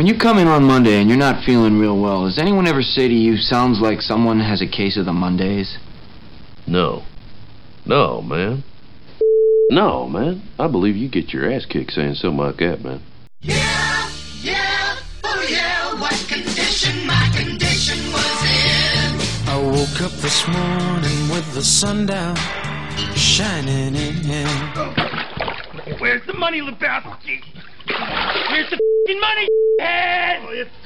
When you come in on Monday and you're not feeling real well, does anyone ever say to you, sounds like someone has a case of the Mondays? No. No, man. No, man. I believe you get your ass kicked saying something like that, man. Yeah, yeah, oh yeah, what condition my condition was in. I woke up this morning with the sun down, shining in. Where's the money, Lebowski? Where's the f***ing money, head?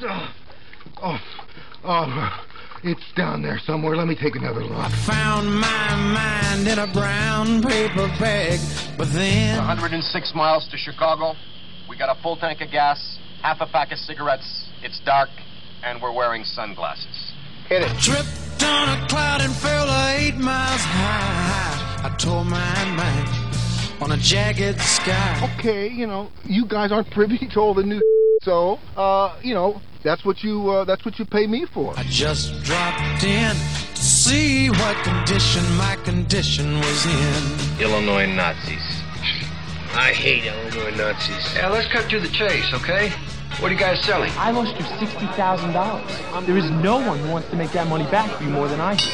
It's down there somewhere. Let me take another look. I found my mind in a brown paper bag, but then 106 miles to Chicago. We got a full tank of gas, half a pack of cigarettes. It's dark, and we're wearing sunglasses. Hit it. tripped on a cloud and fell 8 miles high. I tore my mind on a jagged sky. Okay, you guys aren't privy to all the new so, that's what you pay me for. I just dropped in to see what condition my condition was in. Illinois Nazis. I hate Illinois Nazis. Yeah, let's cut to the chase, okay? What are you guys selling? I lost you $60,000. There is no one who wants to make that money back for you more than I do.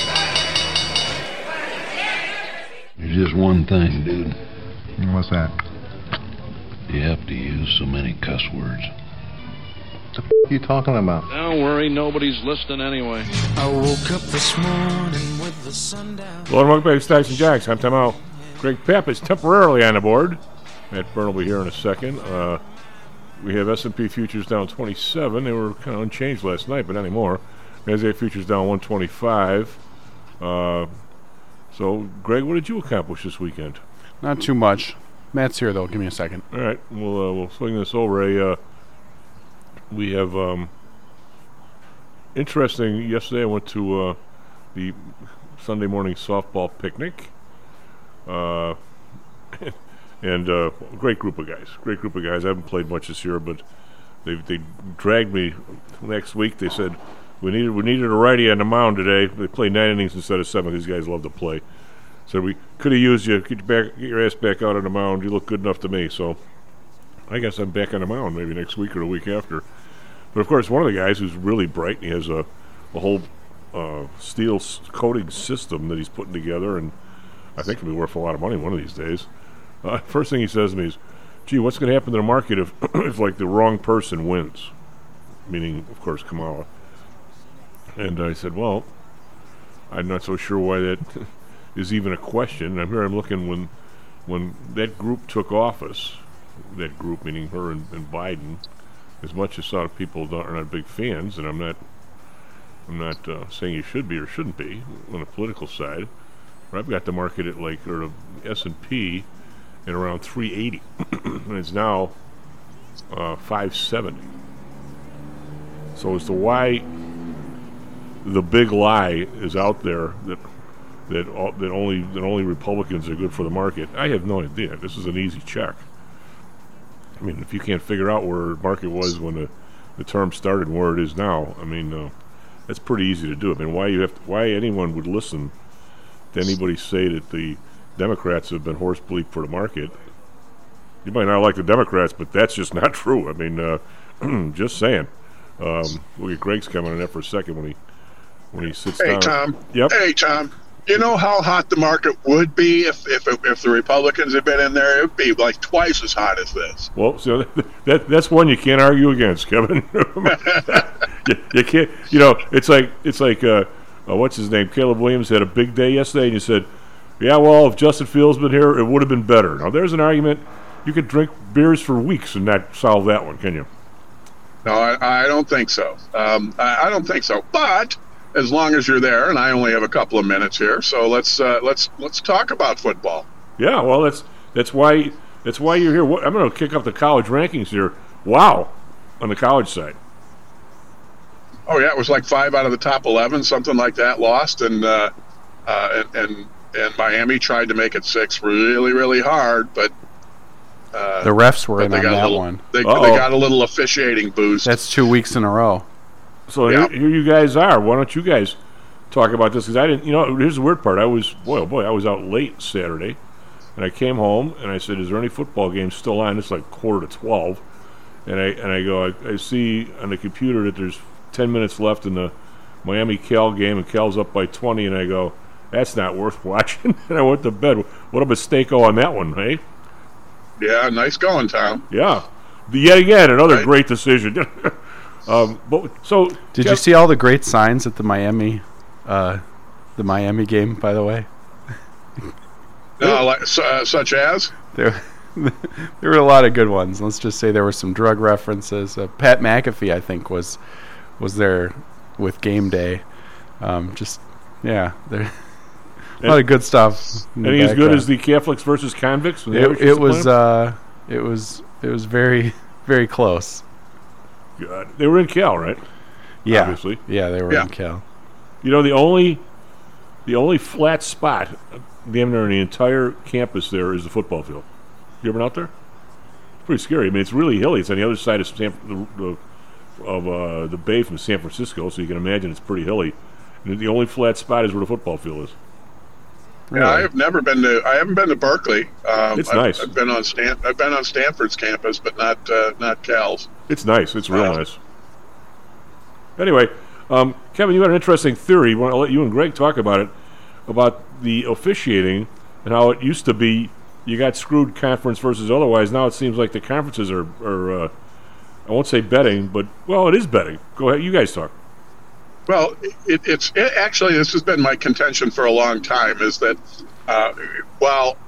There's just one thing, dude. What's that? You have to use so many cuss words. What the f*** you talking about? Don't worry, nobody's listening anyway. I woke up this morning with the sun down. Hello and welcome back to Stacks and Jacks. I'm Tim out. Greg Pepp is temporarily on the board. Matt Byrne will be here in a second. We have S&P futures down 27. They were kind of unchanged last night, but not anymore. NASDAQ futures down 125. So, Greg, what did you accomplish this weekend? Not too much. Matt's here, though. Give me a second. All right. We'll swing this over. We have interesting. Yesterday I went to the Sunday morning softball picnic. And great group of guys. I haven't played much this year, but they dragged me next week. They said we needed a righty on the mound today. They played 9 innings instead of 7. These guys love to play. So we could have used you. Get your ass back out on the mound. You look good enough to me. So I guess I'm back on the mound maybe next week or the week after. But of course, one of the guys who's really bright, and he has a whole steel coating system that he's putting together, and I think it'll be worth a lot of money one of these days. First thing he says to me is, "Gee, what's going to happen to the market if like the wrong person wins?" Meaning, of course, Kamala. And I said, "Well, I'm not so sure why that is even a question." I'm looking when that group took office. That group, meaning her and Biden. As much as a lot of people are not big fans, and I'm not saying you should be or shouldn't be on the political side. But I've got the market at or the S&P at around 380, and it's now 570. So as to why the big lie is out there that only Republicans are good for the market, I have no idea. This is an easy check. I mean, if you can't figure out where the market was when the term started and where it is now, I mean, that's pretty easy to do. I mean, why anyone would listen to anybody say that the Democrats have been horse bleep for the market? You might not like the Democrats, but that's just not true. I mean, just saying. We'll get Greg's comment on that for a second when he sits down. Hey, Tom. Yep. Hey, Tom. You know how hot the market would be if the Republicans had been in there? It would be like twice as hot as this. Well, so that's one you can't argue against, Kevin. you can't. It's like what's his name? Caleb Williams had a big day yesterday, and you said, "Yeah, well, if Justin Fields been here, it would have been better." Now, there's an argument. You could drink beers for weeks and not solve that one, can you? No, I don't think so. I don't think so. But as long as you're there, and I only have a couple of minutes here, so let's talk about football. Yeah, well, that's why you're here. I'm going to kick up the college rankings here. Wow, on the college side. Oh yeah, it was like 5 out of the top 11, something like that, lost, and Miami tried to make it 6 really, really hard, but the refs were in on that one. They got a little officiating boost. That's 2 weeks in a row. So here you guys are. Why don't you guys talk about this? Because I didn't. Here's the weird part. I was I was out late Saturday, and I came home and I said, "Is there any football games still on?" It's like 11:45, and I go, I see on the computer that there's 10 minutes left in the Miami-Cal game, and Cal's up by 20, and I go, that's not worth watching. And I went to bed. What a mistake on that one, hey? Yeah, nice going, Tom. Yeah. Yet again, another great decision. Did you see all the great signs at the Miami game, by the way? No, such as? There were a lot of good ones. Let's just say there were some drug references. Pat McAfee, I think, was there with Game Day. There a lot of good stuff. Any as good as the Catholics versus convicts? It was very, very close. God. They were in Cal, right? Yeah, obviously. Yeah, they were in Cal. You know, the only flat spot damn near the entire campus there is the football field. You ever been out there? It's pretty scary. I mean, it's really hilly. It's on the other side of the bay from San Francisco, so you can imagine it's pretty hilly. And the only flat spot is where the football field is. Really? Yeah, I haven't been to Berkeley. It's nice. I've been on Stanford's campus, but not Cal's. It's nice. It's real nice. Anyway, Kevin, you had an interesting theory. I'll let you and Greg talk about it, about the officiating and how it used to be you got screwed conference versus otherwise. Now it seems like the conferences are I won't say betting, but, well, it is betting. Go ahead. You guys talk. Well, it's actually, this has been my contention for a long time, is that while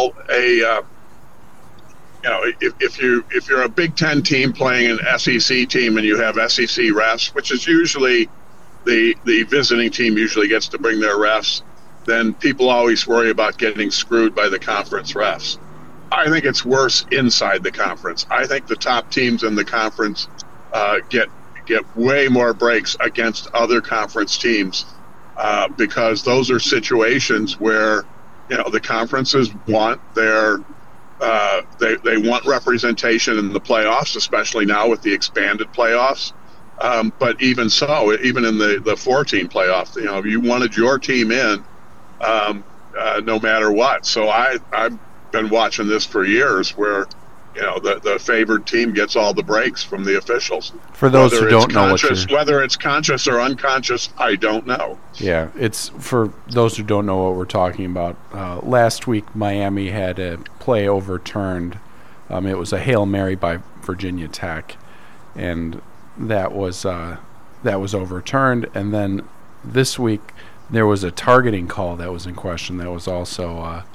if you're a Big Ten team playing an SEC team and you have SEC refs, which is usually the visiting team usually gets to bring their refs, then people always worry about getting screwed by the conference refs. I think it's worse inside the conference. I think the top teams in the conference get way more breaks against other conference teams because those are situations where the conferences want their they want representation in the playoffs, especially now with the expanded playoffs. But even so, even in the 4-team playoff, you wanted your team in no matter what. So I've been watching this for years where the favored team gets all the breaks from the officials. For those who don't know whether it's conscious or unconscious, I don't know. Yeah, it's for those who don't know what we're talking about. Last week, Miami had a play overturned. It was a Hail Mary by Virginia Tech, and that was overturned. And then this week, there was a targeting call that was in question. That was also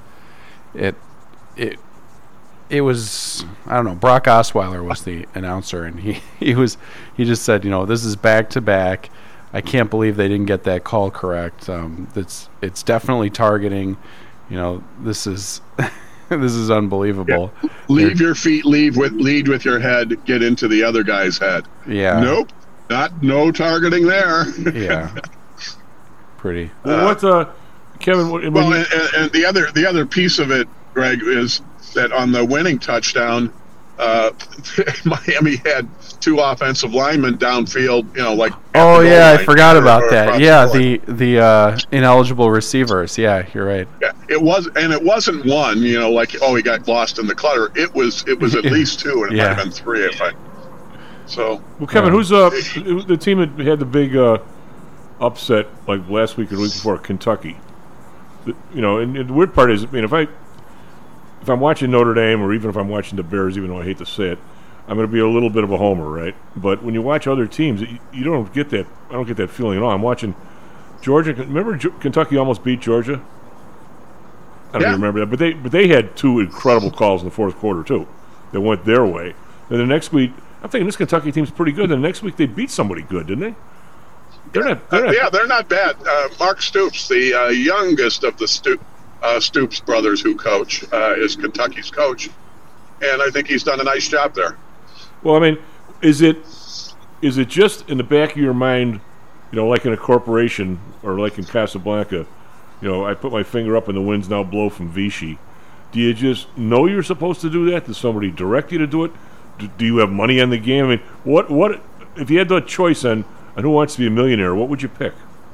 It was, I don't know, Brock Osweiler was the announcer, and he just said, this is back to back. I can't believe they didn't get that call correct. It's definitely targeting. This is this is unbelievable. Yeah. Leave your feet, lead with your head, get into the other guy's head. Yeah. Nope. No targeting there. Yeah. Pretty. Well, Kevin? And the other piece of it, Greg, is that on the winning touchdown, Miami had 2 offensive linemen downfield, Oh yeah, I forgot about that. Yeah, the ineligible receivers. Yeah, you're right. Yeah, it wasn't one. He got lost in the clutter. It was at least 2, and it might have been 3. Well, Kevin, who's the team that had the big upset like last week or the week before? Kentucky. And the weird part is, if I'm watching Notre Dame, or even if I'm watching the Bears, even though I hate to say it, I'm going to be a little bit of a homer, right? But when you watch other teams, you don't get that. I don't get that feeling at all. I'm watching Georgia. Remember, Kentucky almost beat Georgia. I don't even remember that, but they had 2 incredible calls in the fourth quarter too. That went their way. Then the next week, I'm thinking this Kentucky team's pretty good. Then the next week they beat somebody good, didn't they? They're not bad. Mark Stoops, the youngest of the Stoops brothers who coach, is Kentucky's coach, and I think he's done a nice job there. Well, is it just in the back of your mind, like in a corporation or like in Casablanca, I put my finger up and the winds now blow from Vichy. Do you just know you're supposed to do that? Does somebody direct you to do it? Do you have money on the game? What if you had the choice on Who Wants to Be a Millionaire? What would you pick?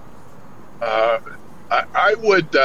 I would.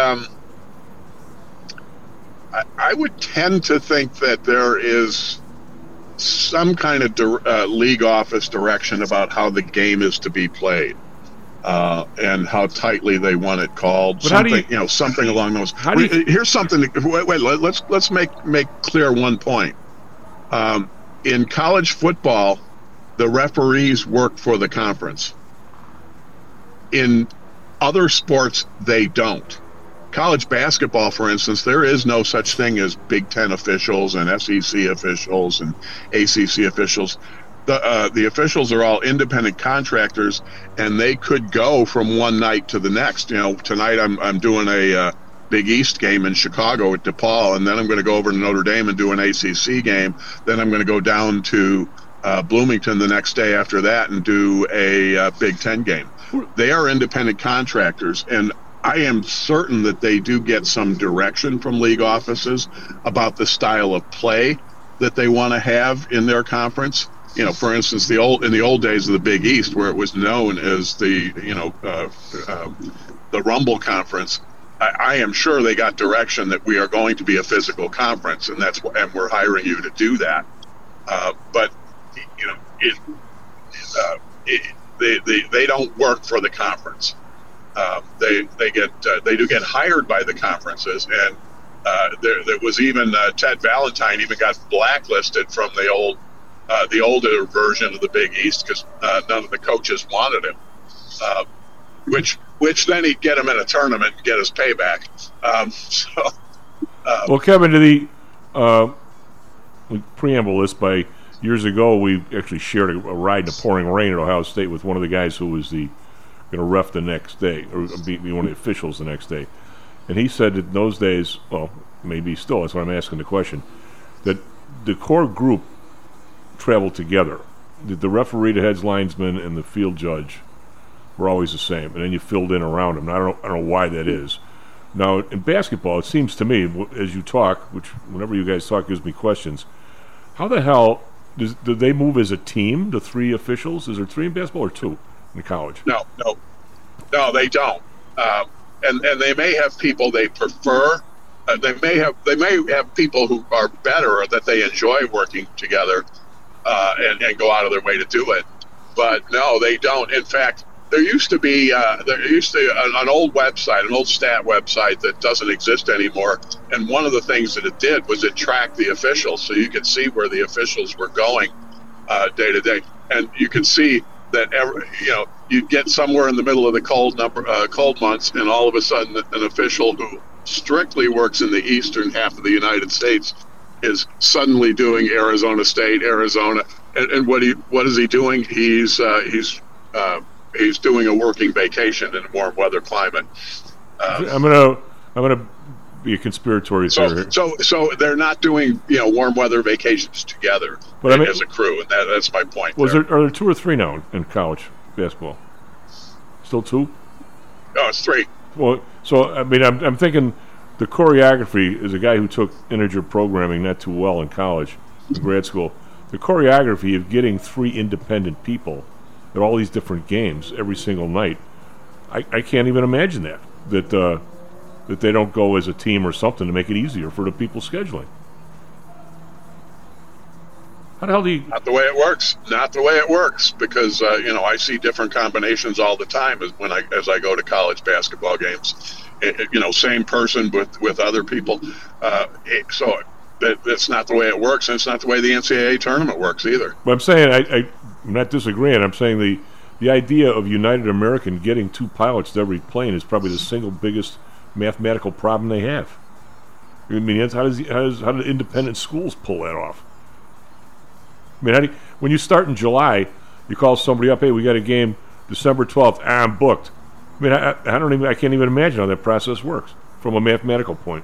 I would tend to think that there is some kind of league office direction about how the game is to be played. And how tightly they want it called, But something something along those. Here's something. Let's make clear one point. In college football, the referees work for the conference. In other sports, they don't. College basketball, for instance, there is no such thing as Big Ten officials and SEC officials and ACC officials. The officials are all independent contractors, and they could go from one night to the next. Tonight I'm doing a Big East game in Chicago at DePaul, and then I'm going to go over to Notre Dame and do an ACC game. Then I'm going to go down to Bloomington the next day after that and do a Big Ten game. They are independent contractors, and I am certain that they do get some direction from league offices about the style of play that they want to have in their conference. For instance, in the old days of the Big East, where it was known as the Rumble Conference, I am sure they got direction that we are going to be a physical conference, and we're hiring you to do that. But they don't work for the conference. They do get hired by the conferences, and there was even Ted Valentine even got blacklisted from the older version of the Big East because none of the coaches wanted him. Which then he'd get him in a tournament and get his payback. Well, Kevin, we preamble this by years ago. We actually shared a ride in the pouring rain at Ohio State with one of the guys who was going to ref the next day, or be one of the officials the next day. And he said that in those days, well, maybe still, that's why I'm asking the question, that the core group traveled together. The referee, the head linesman, and the field judge were always the same, and then you filled in around them. And I don't know why that is. Now, in basketball, it seems to me, as you talk, which whenever you guys talk gives me questions, how the hell do they move as a team, the three officials? Is there three in basketball or two in college? No, they don't. And they may have people they prefer. They may have people who are better or that they enjoy working together and go out of their way to do it. But no, they don't. In fact, there used to be an old website, an old stat website that doesn't exist anymore. And one of the things that it did was it tracked the officials, so you could see where the officials were going day to day, and you could see that you'd get somewhere in the middle of the cold months, and all of a sudden an official who strictly works in the eastern half of the United States is suddenly doing Arizona State, Arizona, and what is he doing? He's doing a working vacation in a warm weather climate. I'm gonna be a conspiratorial theory. So they're not doing warm weather vacations together as a crew, and that's my point. Are there two or three now in college basketball? Still two? No, it's three. Well, so I'm thinking the choreography is a guy who took integer programming not too well in college, in grad school. The choreography of getting three independent people at all these different games every single night, I can't even imagine that they don't go as a team or something to make it easier for the people scheduling. How the hell do you... Not the way it works. Not the way it works, because I see different combinations all the time as I go to college basketball games. Same person with other people. So that's not the way it works, and it's not the way the NCAA tournament works either. But I'm saying I'm not disagreeing. I'm saying the idea of United American getting two pilots to every plane is probably the single biggest mathematical problem they have. I mean, how do independent schools pull that off? I mean, when you start in July, you call somebody up, hey, we got a game December 12th. I'm booked. I mean, I can't even imagine how that process works from a mathematical point.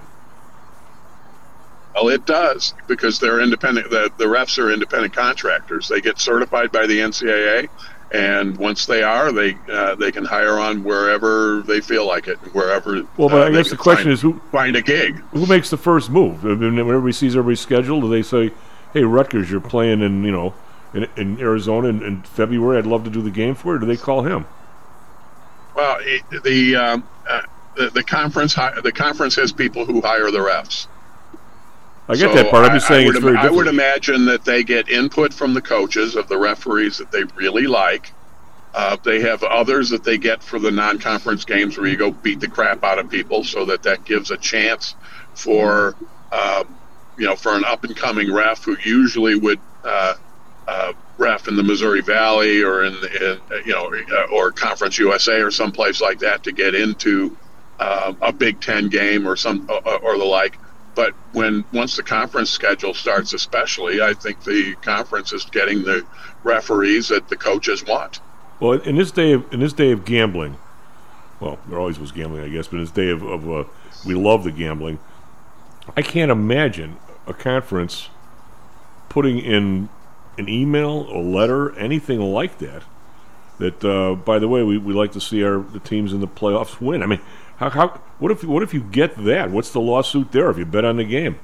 Well, it does, because they're independent. The refs are independent contractors. They get certified by the NCAA, and once they are, they can hire on wherever they feel like it, wherever. Well, but I guess the question is who find a gig. Who makes the first move? I mean, when everybody sees everybody's schedule, do they say, "Hey, Rutgers, you're playing in Arizona in February. I'd love to do the game for you"? Or do they call him? Well, the conference has people who hire the refs. I get that part. I'm just saying it's very I different. would imagine that they get input from the coaches of the referees that they really like. They have others that they get for the non-conference games where you go beat the crap out of people, so that gives a chance for for an up-and-coming ref who usually would ref in the Missouri Valley or or Conference USA or someplace like that to get into a Big Ten game or the like. But once the conference schedule starts, especially, I think the conference is getting the referees that the coaches want. Well, in this day of gambling, well, there always was gambling, I guess, but in this day of we love the gambling, I can't imagine a conference putting in an email, a letter, anything like that. That by the way, we like to see the teams in the playoffs win. I mean, what if you get that? What's the lawsuit there if you bet on the game?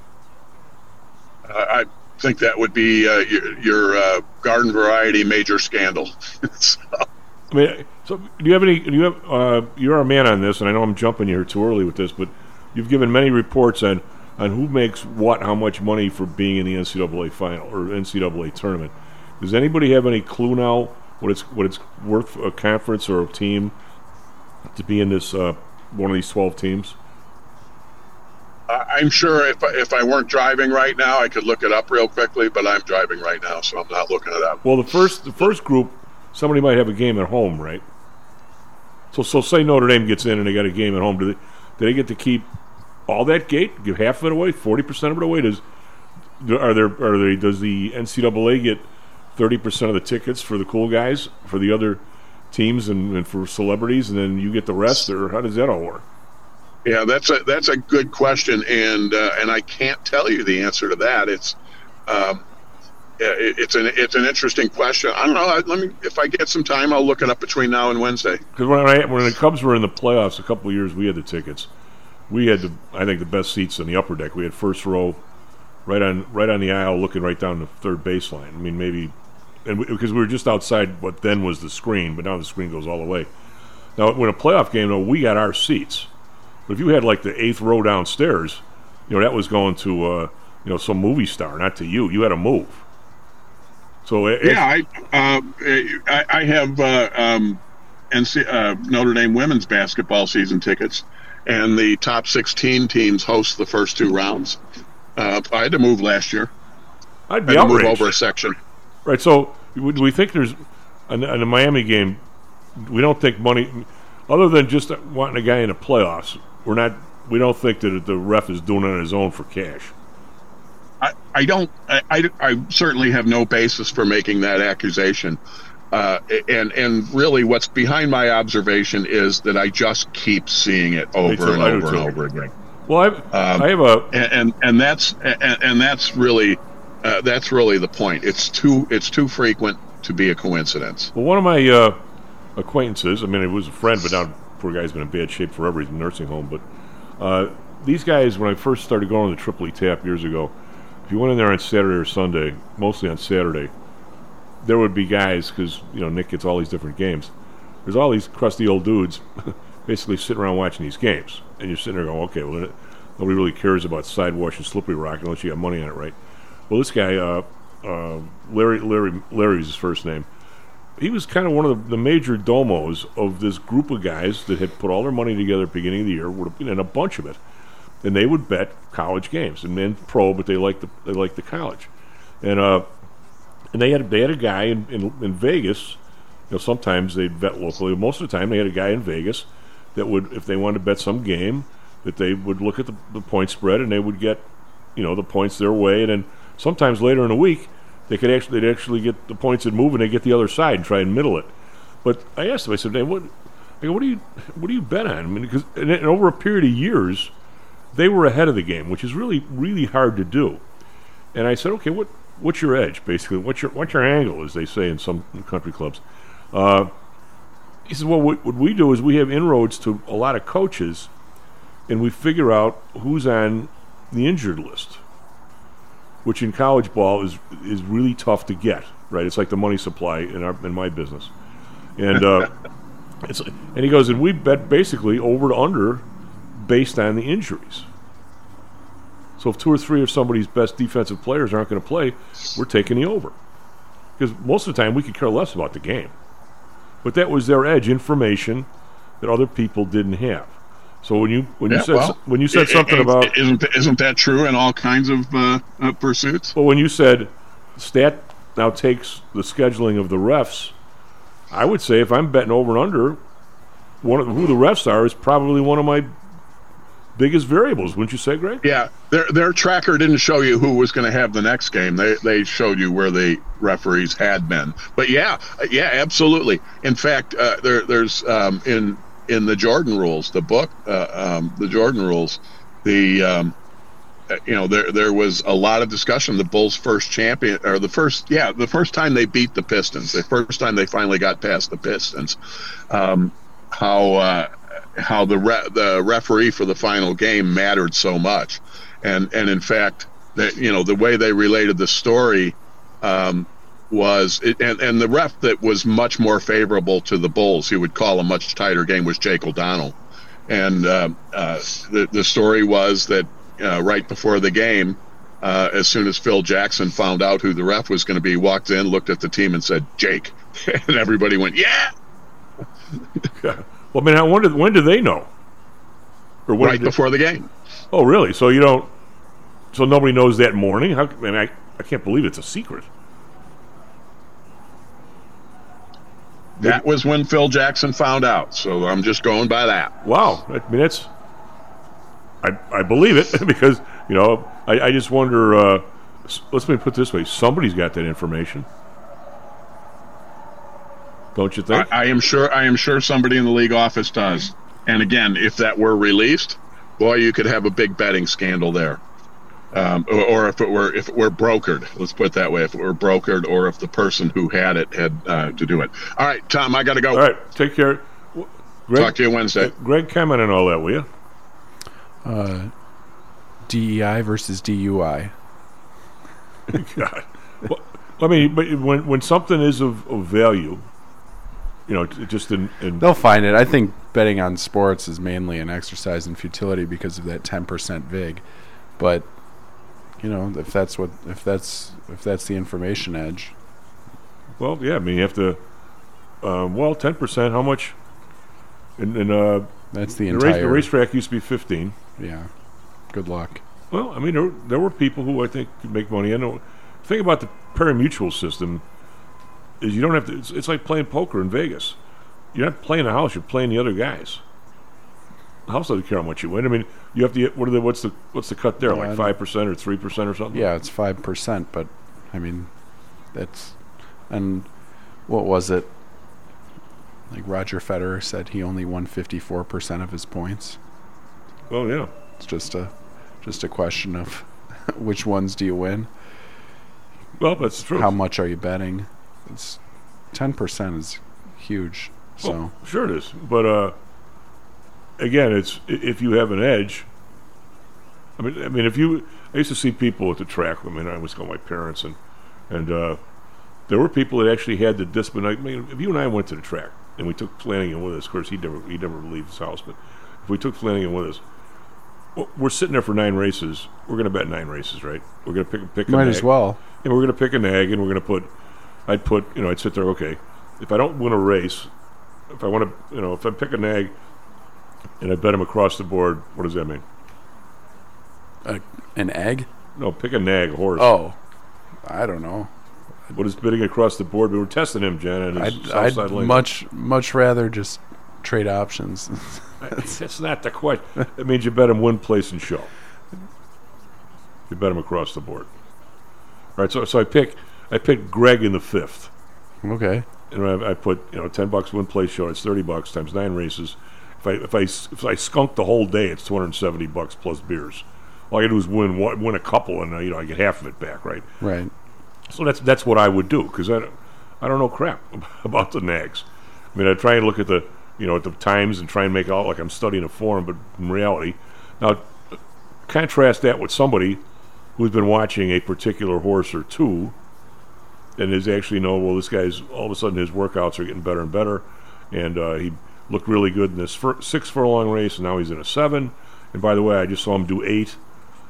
I think that would be your garden variety major scandal. So. I mean, so do you have any? You're a man on this, and I know I'm jumping here too early with this, but you've given many reports on who makes how much money for being in the NCAA final or NCAA tournament. Does anybody have any clue now what it's worth for a conference or a team to be in this one of these 12 teams? I'm sure if I weren't driving right now, I could look it up real quickly, but I'm driving right now, so I'm not looking it up. Well, the first group, somebody might have a game at home, right? So say Notre Dame gets in and they got a game at home. Do they get to keep all that gate? Give half of it away? 40% of it away? Does the NCAA get 30% of the tickets for the cool guys, for the other teams and for celebrities, and then you get the rest, or how does that all work? Yeah, that's a good question, and I can't tell you the answer to that. It's an interesting question. I don't know. If I get some time, I'll look it up between now and Wednesday. Because when the Cubs were in the playoffs a couple of years, we had the tickets. We had I think the best seats in the upper deck. We had first row, right on the aisle, looking right down the third baseline. I mean, maybe, because we were just outside what then was the screen, but now the screen goes all the way. Now, when a playoff game, though, we got our seats. But if you had like the 8th row downstairs, that was going to some movie star, not to you. You had to move. So I have Notre Dame women's basketball season tickets, and the top 16 teams host the first 2 rounds. I had to move last year. I'd be outraged. Move over a section. Right. So do we think there's in the Miami game? We don't think money, other than just wanting a guy in the playoffs. We don't think that the ref is doing it on his own for cash. I certainly have no basis for making that accusation. And really what's behind my observation is that I just keep seeing it over and over again. Well, I have a and that's really the point. It's too frequent to be a coincidence. Well, one of my acquaintances, I mean, it was a friend, but now poor guy's been in bad shape forever. He's in a nursing home. But these guys, when I first started going to the Tripoli Tap years ago, if you went in there on Saturday or Sunday, mostly on Saturday, there would be guys, because Nick gets all these different games. There's all these crusty old dudes basically sitting around watching these games, and you're sitting there going, okay, well, nobody really cares about Sidewash and Slippery Rock unless you got money on it, right? Well, this guy, Larry's his first name. He was kind of one of the major domos of this group of guys that had put all their money together at the beginning of the year, and a bunch of it, and they would bet college games and then pro, but they liked the college, and they had a guy in Vegas. Sometimes they'd bet locally. Most of the time, they had a guy in Vegas that would, if they wanted to bet some game, that they would look at the point spread and they would get, the points their way, and then sometimes later in the week. They'd actually get the points and move, and they get the other side and try and middle it. But I asked them, I said, hey, what do you bet on? I mean, because and over a period of years, they were ahead of the game, which is really, really hard to do. And I said, okay, what's your edge, basically? What's your angle, as they say in some country clubs? He said, well, what we do is we have inroads to a lot of coaches, and we figure out who's on the injured list, which in college ball is really tough to get, right? It's like the money supply in my business, and and he goes, and we bet basically over to under based on the injuries. So if 2 or 3 of somebody's best defensive players aren't going to play, we're taking the over. Because most of the time we could care less about the game. But that was their edge, information that other people didn't have. So when you said something about isn't that true in all kinds of pursuits? Well, when you said stat now takes the scheduling of the refs, I would say if I'm betting over and under, who the refs are is probably one of my biggest variables. Wouldn't you say, Greg? Yeah, their tracker didn't show you who was going to have the next game. They showed you where the referees had been. But yeah, absolutely. In fact, there's in the Jordan rules, the book, the Jordan rules, there was a lot of discussion. The Bulls' first champion, or the first time they beat the Pistons, the first time they finally got past the Pistons, how the referee for the final game mattered so much, and in fact, the way they related the story was, and the ref that was much more favorable to the Bulls, he would call a much tighter game, was Jake O'Donnell, and the story was that right before the game, as soon as Phil Jackson found out who the ref was going to be, walked in, looked at the team, and said, "Jake," and everybody went, "Yeah." Well, I mean, when do they know? Or right before the game. Oh, really? So you don't? So nobody knows that morning? I can't believe it's a secret. That was when Phil Jackson found out, so I'm just going by that. Wow. I mean, I believe it, because, I just wonder, let me put it this way, somebody's got that information. Don't you think? I am sure somebody in the league office does. And again, if that were released, boy, you could have a big betting scandal there. Or if it were brokered, let's put it that way, if it were brokered, or if the person who had it had to do it. All right, Tom, I got to go. All right, take care. Greg, talk to you Wednesday. Greg, comment on all that, will you? DEI versus DUI. God. Well, I mean, but when something is of value, just in they'll find it. I think betting on sports is mainly an exercise in futility because of that 10% vig, but if that's the information edge. Well, yeah, I mean, you have to. 10%. How much? That's the entire. The racetrack used to be 15. Yeah. Good luck. Well, I mean, there were people who I think could make money. I know. The thing about the pari-mutuel system is you don't have to. It's like playing poker in Vegas. You're not playing the house. You're playing the other guys. The house doesn't care how much you win. I mean, you have to get what's the cut there? Like 5% or 3% or something? Yeah, it's 5%, but I mean, and what was it? Like Roger Federer said, he only won 54% of his points. Oh yeah, it's just a question of which ones do you win. Well, that's true. How much are you betting? It's 10% is huge. So well, sure it is, but again, it's if you have an edge. I mean, I used to see people at the track. I mean, I was with my parents, and there were people that actually had the discipline. I mean, if you and I went to the track and we took Flanagan with us, of course he'd never leave his house, but if we took Flanagan with us, well, we're sitting there for 9 races. We're going to bet 9 races, right? We're going to pick a might nag, as well, and we're going to pick a nag, and we're going to put. I'd sit there. Okay, if I don't win a race, if I want to, if I pick a nag, and I bet him across the board, what does that mean? An egg? No, pick a nag, a horse. Oh, I don't know. What is bidding across the board? We were testing him, Jen, and his I'd much rather just trade options. That's not the question. That means you bet him win, place, and show. You bet him across the board. All right, so I picked Greg in the 5th. Okay. And I put $10 win, place, show. It's $30 times 9 races. If I skunk the whole day, it's $270 plus beers. All I got to do is win a couple, and I get half of it back, right? Right. So that's what I would do, because I don't know crap about the nags. I mean, I try and look at the at the times and try and make it out like I'm studying a form, but in reality, now contrast that with somebody who's been watching a particular horse or two, and is actually this guy's all of a sudden his workouts are getting better and better, and he looked really good in this 6 furlong race, and now he's in a 7. And by the way, I just saw him do 8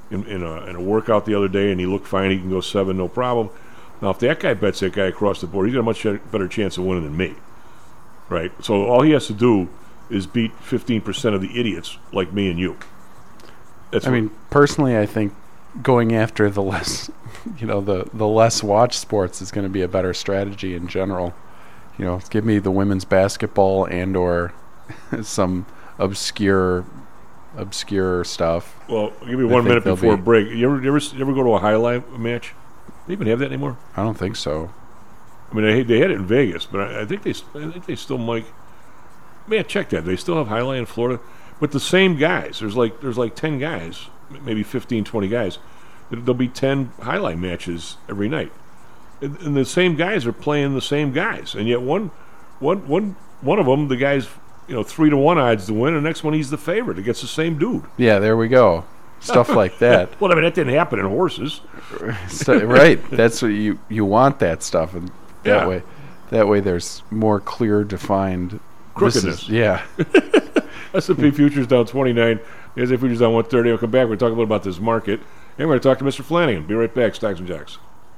in a workout the other day and he looked fine, he can go 7, no problem. Now, if that guy bets that guy across the board, he's got a much better chance of winning than me, right? So all he has to do is beat 15% of the idiots like me and you. Personally, I think going after the less, the less watched sports is going to be a better strategy in general. Give me the women's basketball and or some obscure stuff. Well, I'll give you 1 minute before break. You ever go to a highlight match? They even have that anymore? I don't think so. I mean, they had it in Vegas, but I think they still might. Man, check that. They still have highlight in Florida with the same guys. There's like 10 guys, maybe 15, 20 guys. There'll be 10 highlight matches every night, and the same guys are playing the same guys, and yet one of them, the guy's 3-1 odds to win, and the next one he's the favorite against the same dude. Yeah, there we go. Stuff like that. Well, that didn't happen in horses. Right. That's what you want, that stuff, and that way there's more clear defined crookedness. Yeah. S&P futures down 29. The S&P futures down 130. We'll come back. We're talking a little about this market, and we're going to talk to Mr. Flanagan. Be right back. Stocks and Jocks.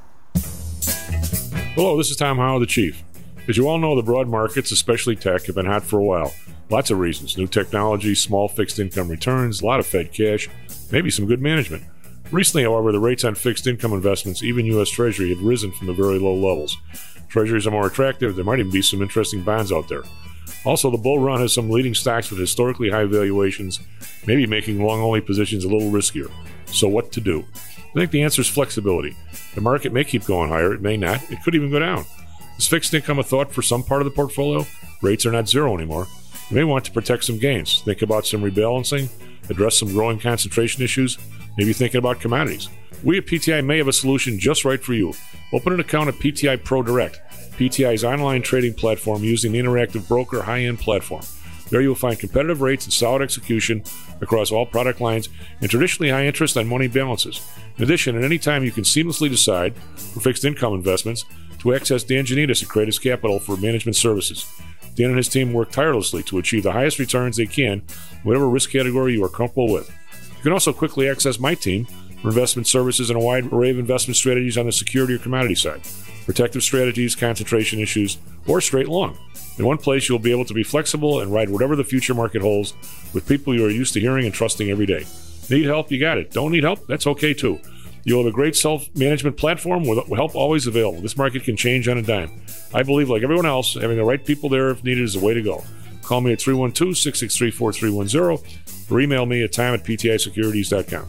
Hello, this is Tom Howell, the Chief. As you all know, the broad markets, especially tech, have been hot for a while. Lots of reasons. New technology, small fixed income returns, a lot of Fed cash, maybe some good management. Recently, however, the rates on fixed income investments, even U.S. Treasury, have risen from the very low levels. Treasuries are more attractive. There might even be some interesting bonds out there. Also, the bull run has some leading stocks with historically high valuations, maybe making long-only positions a little riskier. So what to do? I think the answer is flexibility. The market may keep going higher. It may not. It could even go down. Is fixed income a thought for some part of the portfolio? Rates are not zero anymore. You may want to protect some gains. Think about some rebalancing, address some growing concentration issues, maybe thinking about commodities. We at PTI may have a solution just right for you. Open an account at PTI Pro Direct, PTI's online trading platform using the Interactive Broker high-end platform. There you will find competitive rates and solid execution across all product lines and traditionally high interest on money balances. In addition, at any time you can seamlessly decide for fixed income investments to access Dan Janitas at Kratos Capital for management services. Dan and his team work tirelessly to achieve the highest returns they can in whatever risk category you are comfortable with. You can also quickly access my team for investment services and a wide array of investment strategies on the security or commodity side, protective strategies, concentration issues, or straight long. In one place, you'll be able to be flexible and ride whatever the future market holds with people you are used to hearing and trusting every day. Need help? You got it. Don't need help? That's okay too. You'll have a great self-management platform with help always available. This market can change on a dime. I believe, like everyone else, having the right people there if needed is the way to go. Call me at 312-663-4310 or email me at time@ptisecurities.com.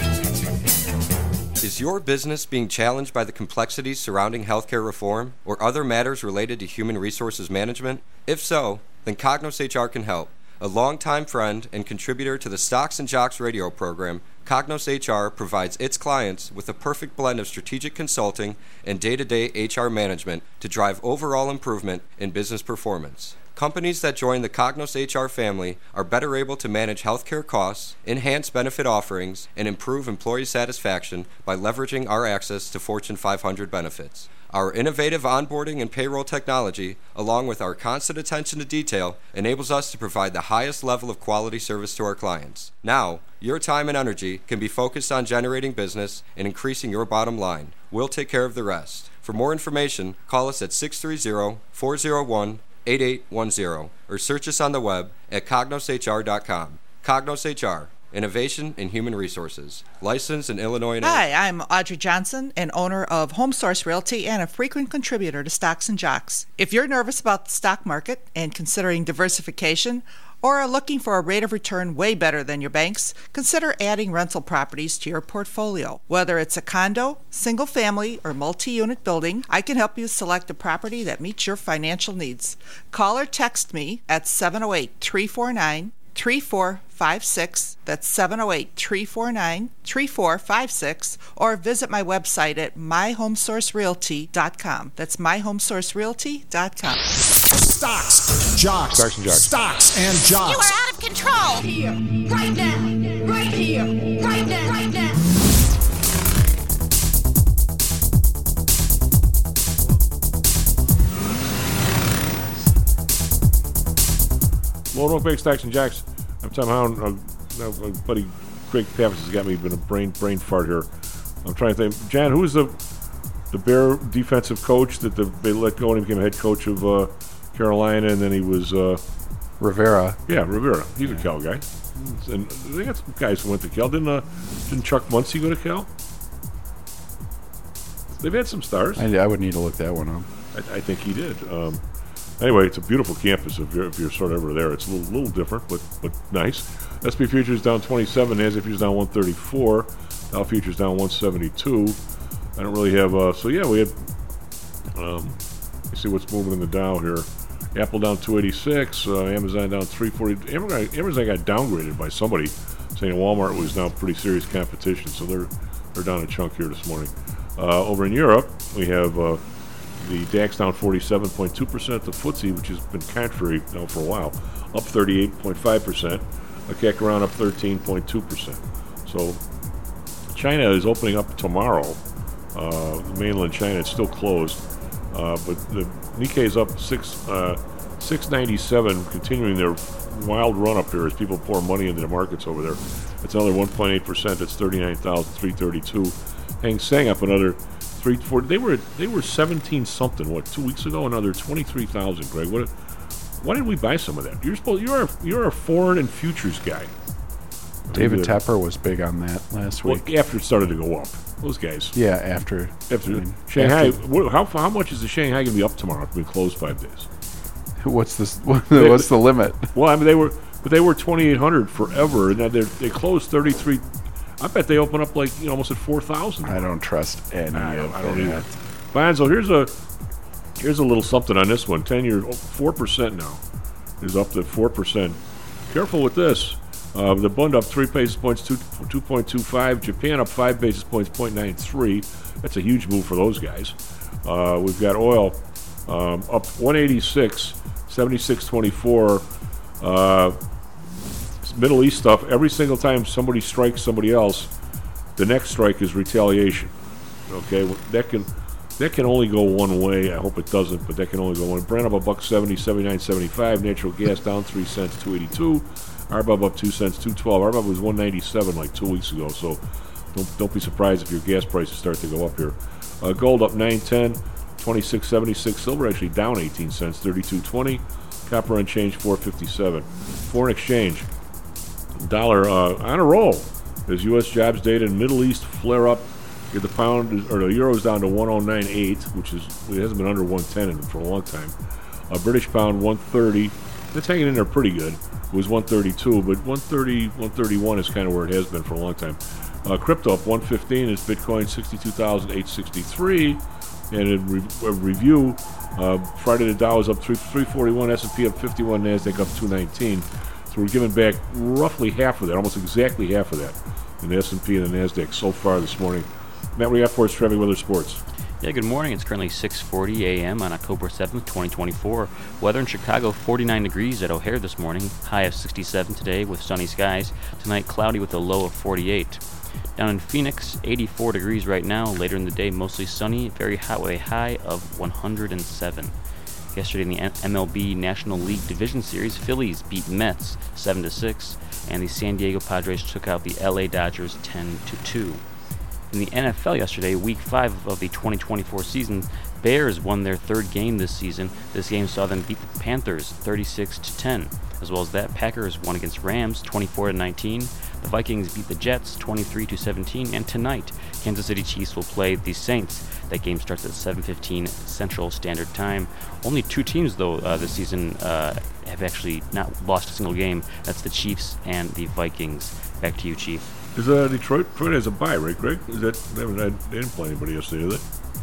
Is your business being challenged by the complexities surrounding healthcare reform or other matters related to human resources management? If so, then Cognos HR can help. A longtime friend and contributor to the Stocks and Jocks radio program, Cognos HR provides its clients with a perfect blend of strategic consulting and day-to-day HR management to drive overall improvement in business performance. Companies that join the Cognos HR family are better able to manage healthcare costs, enhance benefit offerings, and improve employee satisfaction by leveraging our access to Fortune 500 benefits. Our innovative onboarding and payroll technology, along with our constant attention to detail, enables us to provide the highest level of quality service to our clients. Now, your time and energy can be focused on generating business and increasing your bottom line. We'll take care of the rest. For more information, call us at 630-401-8810 or search us on the web at cognoshr.com. Cognos HR. Innovation in Human Resources. Licensed in Illinois and Hi, I'm Audrey Johnson, an owner of Home Source Realty and a frequent contributor to Stocks and Jocks. If you're nervous about the stock market and considering diversification or are looking for a rate of return way better than your banks, consider adding rental properties to your portfolio. Whether it's a condo, single family, or multi-unit building, I can help you select a property that meets your financial needs. Call or text me at 708-349-3456. That's 708-349-3456, or visit my website at myhomesourcerealty.com. That's myhomesourcerealty.com. Stocks, Jocks. Stocks and Jocks. Stocks and Jocks. You are out of control. Here, right now, right here, right now, right now. Well, welcome back, Stocks and Jocks. I'm Tom Howell. My buddy Craig Pappas has got me been a brain fart here. I'm trying to think. John, who was the Bear defensive coach that they let go and he became head coach of Carolina, and then he was Rivera. Yeah, Rivera. He's a Cal guy. And they got some guys who went to Cal. Didn't Chuck Muncie go to Cal? They've had some stars. I would need to look that one up. I think he did. Anyway, it's a beautiful campus if you're sort of over there. It's a little different, but nice. SP Futures down 27. NASDAQ Futures down 134. Dow Futures down 172. I don't really have... we had... let's see what's moving in the Dow here. Apple down 286. Amazon down 340. Amazon got downgraded by somebody saying Walmart was now pretty serious competition, so they're down a chunk here this morning. Over in Europe, we have the DAX down 47.2%. The FTSE, which has been contrary now for a while, up 38.5%. A CAC around up 13.2%. So China is opening up tomorrow. Mainland China, it's still closed. But the Nikkei is up 697, continuing their wild run up here as people pour money into the markets over there. It's another 1.8%. That's 39,332. Hang Seng up another 340. They were 17 something 2 weeks ago. Another 23,000. Greg, why did we buy some of that? You're a foreign and futures guy. David Tepper was big on that last week. Well, after it started to go up, those guys. Yeah, after Shanghai. How much is the Shanghai going to be up tomorrow? It's been closed 5 days. What's this? What's the limit? Well, I mean they were 2,800 forever, and then they closed 33. I bet they open up almost at 4,000. I don't trust any. I don't either. Bonzo, here's a little something on this one. 10-year 4% now is up to 4%. Careful with this. The Bund up 3 basis points, 2.25. Japan up 5 basis points, 0.93. That's a huge move for those guys. We've got oil up 186, 76.24. Middle East stuff. Every single time somebody strikes somebody else, the next strike is retaliation. Okay, that can only go one way. I hope it doesn't, but that can only go one. Brent up $1.70, 79.75. Natural gas down 3 cents, 2.82. RBOB up 2 cents, 2.12. RBOB was 197 2 weeks ago, so don't be surprised if your gas prices start to go up here. Gold up 9.10, 26.76. Silver actually down 18 cents, 32.20. Copper unchanged, 4.57. Foreign exchange. Dollar on a roll as U.S. jobs data in Middle East flare up. Get the pound or the euro's down to 109.8, which it hasn't been under 110 for a long time. British pound 130. That's hanging in there pretty good. It was 132, but 130, 131 is kind of where it has been for a long time. Crypto up 115 is Bitcoin 62,863. And in review, Friday the Dow is up 341, S&P up 51, NASDAQ up 219. So we're giving back roughly half of that, almost exactly half of that in the S&P and the NASDAQ so far this morning. Matt, what do you got for us, Traffic Weather Sports? Yeah, good morning. It's currently 6:40 a.m. on October 7th, 2024. Weather in Chicago, 49 degrees at O'Hare this morning. High of 67 today with sunny skies. Tonight, cloudy with a low of 48. Down in Phoenix, 84 degrees right now. Later in the day, mostly sunny. Very hot with a high of 107. Yesterday in the MLB National League Division Series, Phillies beat Mets 7-6, and the San Diego Padres took out the LA Dodgers 10-2. In the NFL yesterday, Week 5 of the 2024 season, Bears won their third game this season. This game saw them beat the Panthers 36-10. As well as that, Packers won against Rams 24-19. The Vikings beat the Jets 23-17. And tonight, Kansas City Chiefs will play the Saints. That game starts at 7:15 Central Standard Time. Only 2 teams, though, this season have actually not lost a single game. That's the Chiefs and the Vikings. Back to you, Chief. Is Detroit has a bye, right, Greg? Is that they didn't play anybody yesterday, did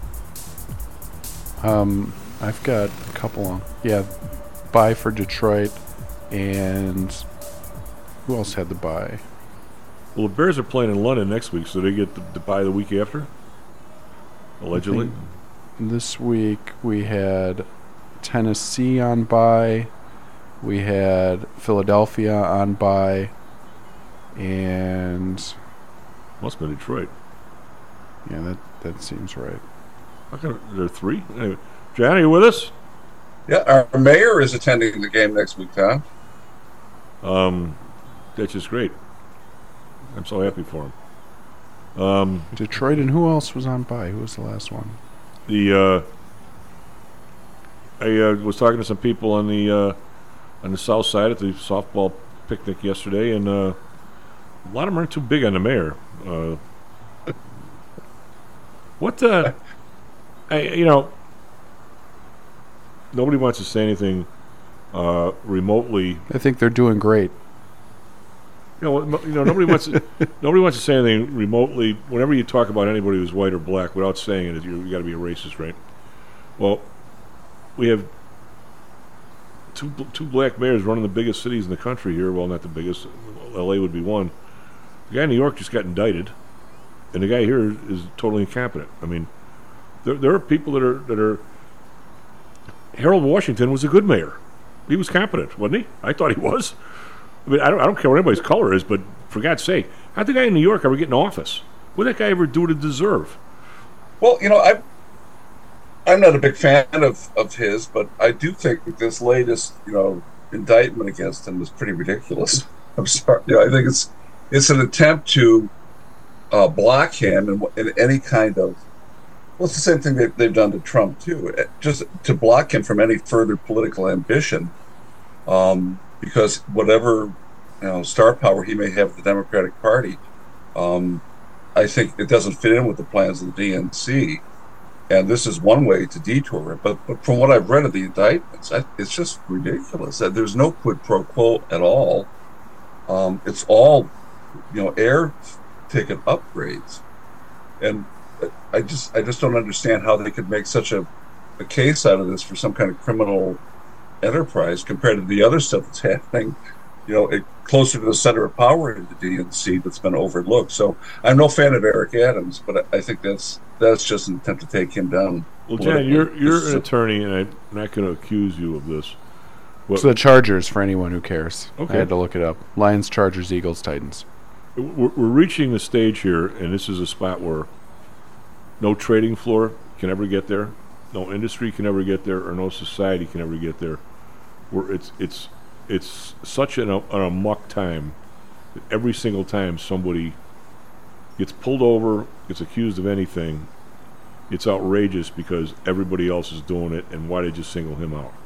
they? I've got a couple. Bye for Detroit, and who else had the bye? Well, the Bears are playing in London next week, so they get the bye the week after. Allegedly. This week we had Tennessee on bye. We had Philadelphia on bye. And must have been Detroit. Yeah, that seems right. How come there are 3? Anyway, John, are you with us? Yeah, our mayor is attending the game next week, Tom. That's just great. I'm so happy for him. Detroit, and who else was on by? Who was the last one? I was talking to some people on the south side at the softball picnic yesterday, and a lot of them aren't too big on the mayor. Nobody wants to say anything remotely. I think they're doing great. Nobody wants to say anything remotely. Whenever you talk about anybody who's white or black, without saying it, you got to be a racist, right? Well, we have two black mayors running the biggest cities in the country here. Well, not the biggest. L.A. would be one. The guy in New York just got indicted, and the guy here is totally incompetent. I mean, there are people that are. Harold Washington was a good mayor. He was competent, wasn't he? I thought he was. I mean, I don't care what anybody's color is, but for God's sake, how'd the guy in New York ever get in office? What did that guy ever do to deserve? Well, I'm not a big fan of his, but I do think that this latest, indictment against him was pretty ridiculous. I'm sorry. I think it's an attempt to block him in any kind of. Well, it's the same thing they've done to Trump too, just to block him from any further political ambition, because whatever star power he may have at the Democratic Party, I think it doesn't fit in with the plans of the DNC. And this is one way to detour it. But from what I've read of the indictments, it's just ridiculous. There's no quid pro quo at all. It's all, air ticket upgrades. And I just don't understand how they could make such a case out of this for some kind of criminal enterprise compared to the other stuff that's happening, closer to the center of power in the DNC that's been overlooked. So I'm no fan of Eric Adams, but I think that's just an attempt to take him down. Well, Jan, you're an attorney, and I'm not going to accuse you of this. It's the Chargers, for anyone who cares. Okay. I had to look it up. Lions, Chargers, Eagles, Titans. We're reaching the stage here, and this is a spot where no trading floor can ever get there, no industry can ever get there, or no society can ever get there. Where it's such an amok time that every single time somebody gets pulled over, gets accused of anything, it's outrageous because everybody else is doing it, and why did you single him out?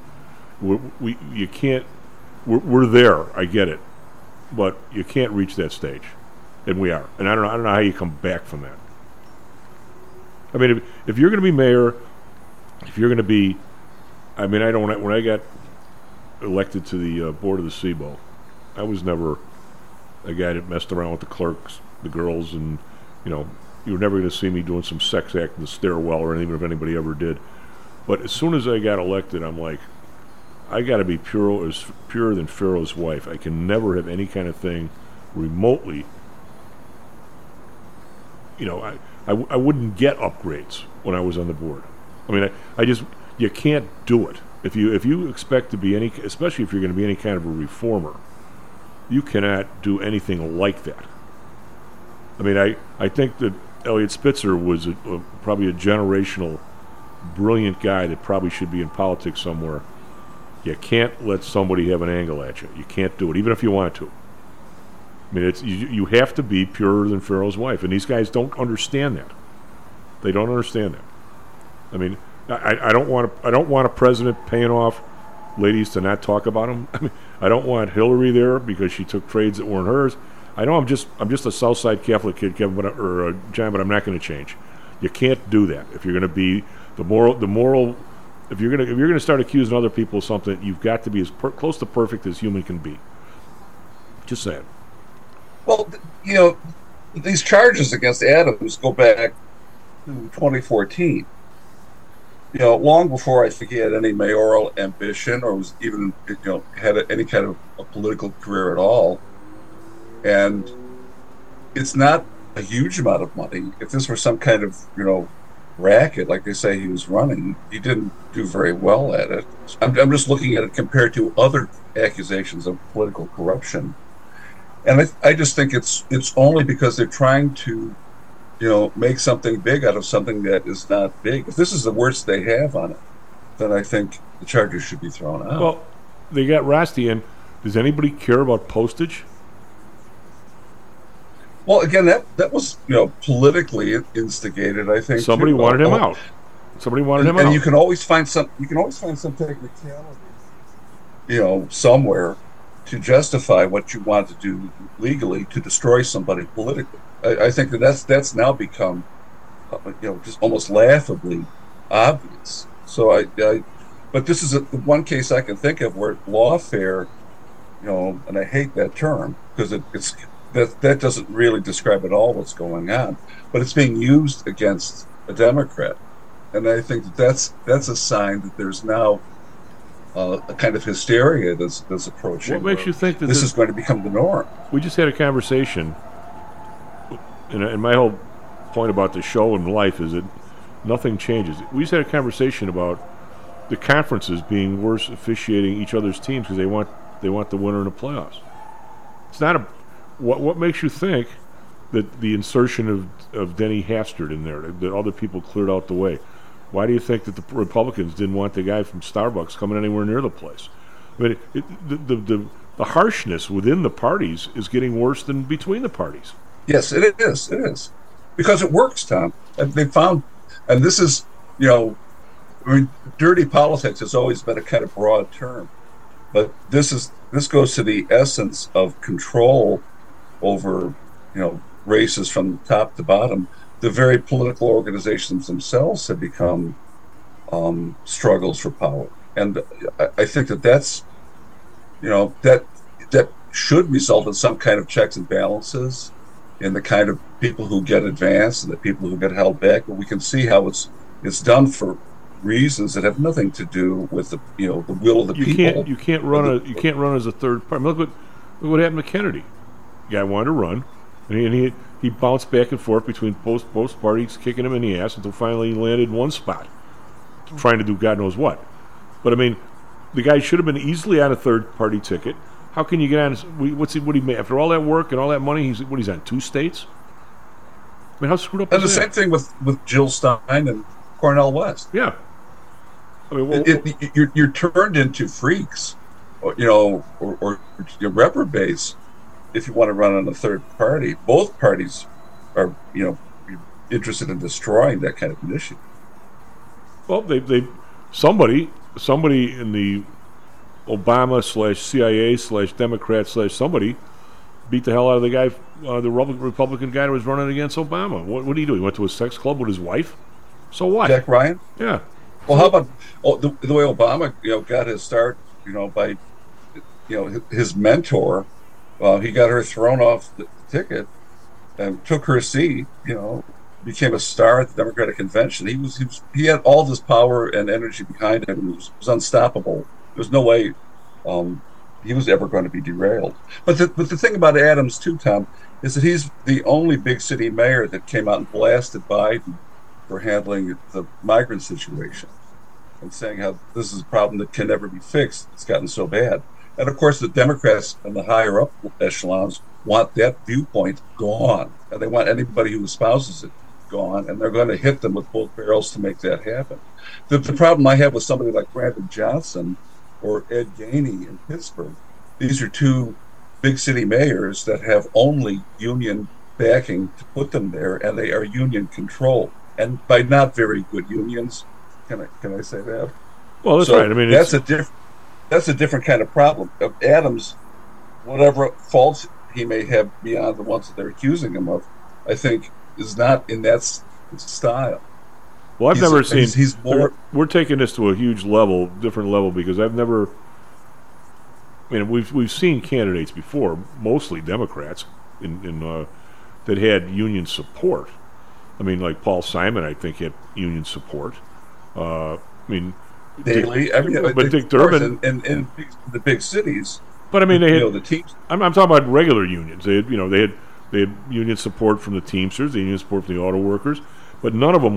We're there, I get it, but you can't reach that stage, and we are. And I don't know how you come back from that. I mean, if you're going to be mayor, if you're going to be, when I got elected to the board of the SIBO, I was never a guy that messed around with the clerks, the girls, and you were never going to see me doing some sex act in the stairwell, or even if anybody ever did. But as soon as I got elected, I'm like, I got to be purer than Pharaoh's wife. I can never have any kind of thing remotely. I wouldn't get upgrades when I was on the board. I mean, you can't do it. If you expect to be especially if you're going to be any kind of a reformer, you cannot do anything like that. I mean, I think that Elliot Spitzer was probably a generational, brilliant guy that probably should be in politics somewhere. You can't let somebody have an angle at you. You can't do it, even if you want to. I mean, you have to be purer than Pharaoh's wife, and these guys don't understand that. They don't understand that. I mean, I don't want a president paying off ladies to not talk about him. I mean, I don't want Hillary there because she took trades that weren't hers. I know I'm just a Southside Catholic kid, Kevin, John, but I'm not going to change. You can't do that if you're going to be the moral. If you're going to start accusing other people of something, you've got to be as close to perfect as human can be. Just saying. Well, these charges against Adams go back to 2014. Long before I think he had any mayoral ambition or was even, had any kind of a political career at all. And it's not a huge amount of money. If this were some kind of, racket, like they say he was running, he didn't do very well at it. I'm just looking at it compared to other accusations of political corruption. And I just think it's only because they're trying to, make something big out of something that is not big. If this is the worst they have on it, then I think the charges should be thrown out. Well, they got Rosti in. Does anybody care about postage? Well, again, that was politically instigated. I think somebody wanted him out. Somebody wanted him out. And you can always find some technicality, somewhere to justify what you want to do legally to destroy somebody politically. I think that's now become, just almost laughably obvious. So but this is the one case I can think of where lawfare, and I hate that term because that doesn't really describe at all what's going on, but it's being used against a Democrat, and I think that's a sign that there's now a kind of hysteria that's approaching. What makes you think that this is going to become the norm? We just had a conversation, and my whole point about the show and life is that nothing changes. We just had a conversation about the conferences being worse officiating each other's teams because they want the winner in the playoffs. It's not what makes you think that the insertion of Denny Hastert in there, that other people cleared out the way? Why do you think that the Republicans didn't want the guy from Starbucks coming anywhere near the place? I mean, the harshness within the parties is getting worse than between the parties. Yes, it is. It is. Because it works, Tom. And they found, and this is, dirty politics has always been a kind of broad term. But this goes to the essence of control over, races from top to bottom. The very political organizations themselves have become struggles for power, and I think that's that should result in some kind of checks and balances in the kind of people who get advanced and the people who get held back. But we can see how it's done for reasons that have nothing to do with the will of the people. You can't run as a third party. Look what happened to Kennedy. The guy wanted to run, and he bounced back and forth between both parties, kicking him in the ass until finally he landed in one spot, trying to do God knows what. But I mean, the guy should have been easily on a third party ticket. How can you get on? What he made after all that work and all that money? He's on 2 states. I mean, how screwed up? And is the that? same thing with Jill Stein and Cornel West. Yeah. I mean, you're turned into freaks, or reprobates if you want to run on a third party. Both parties are, interested in destroying that kind of initiative. Well, somebody in the Obama /CIA /Democrat /somebody beat the hell out of the guy, the Republican guy who was running against Obama. What did he do? He went to a sex club with his wife? So what? Jack Ryan? Yeah. Well, how about the way Obama, got his start, by, his mentor. He got her thrown off the ticket and took her seat. Became a star at the Democratic Convention. He had all this power and energy behind him. It was unstoppable. There's no way he was ever going to be derailed. But the thing about Adams too, Tom, is that he's the only big city mayor that came out and blasted Biden for handling the migrant situation and saying how this is a problem that can never be fixed. It's gotten so bad. And of course, the Democrats and the higher up echelons want that viewpoint gone, and they want anybody who espouses it gone, and they're going to hit them with both barrels to make that happen. The problem I have with somebody like Brandon Johnson or Ed Gainey in Pittsburgh, these are 2 big city mayors that have only union backing to put them there, and they are union controlled, and by not very good unions. Can I say that? Well, that's right. I mean, that's a different kind of problem. Adams, whatever faults he may have beyond the ones that they're accusing him of, I think is not in that style. Well, I've never seen. He's more. We're taking this to a huge level, different level, because I've never. I mean, we've seen candidates before, mostly Democrats, that had union support. I mean, like Paul Simon, I think had union support. Daley, but Dick Durbin in the big cities. But I mean, they had the teams. I'm talking about regular unions. They had union support from the Teamsters, the union support from the auto workers, but none of them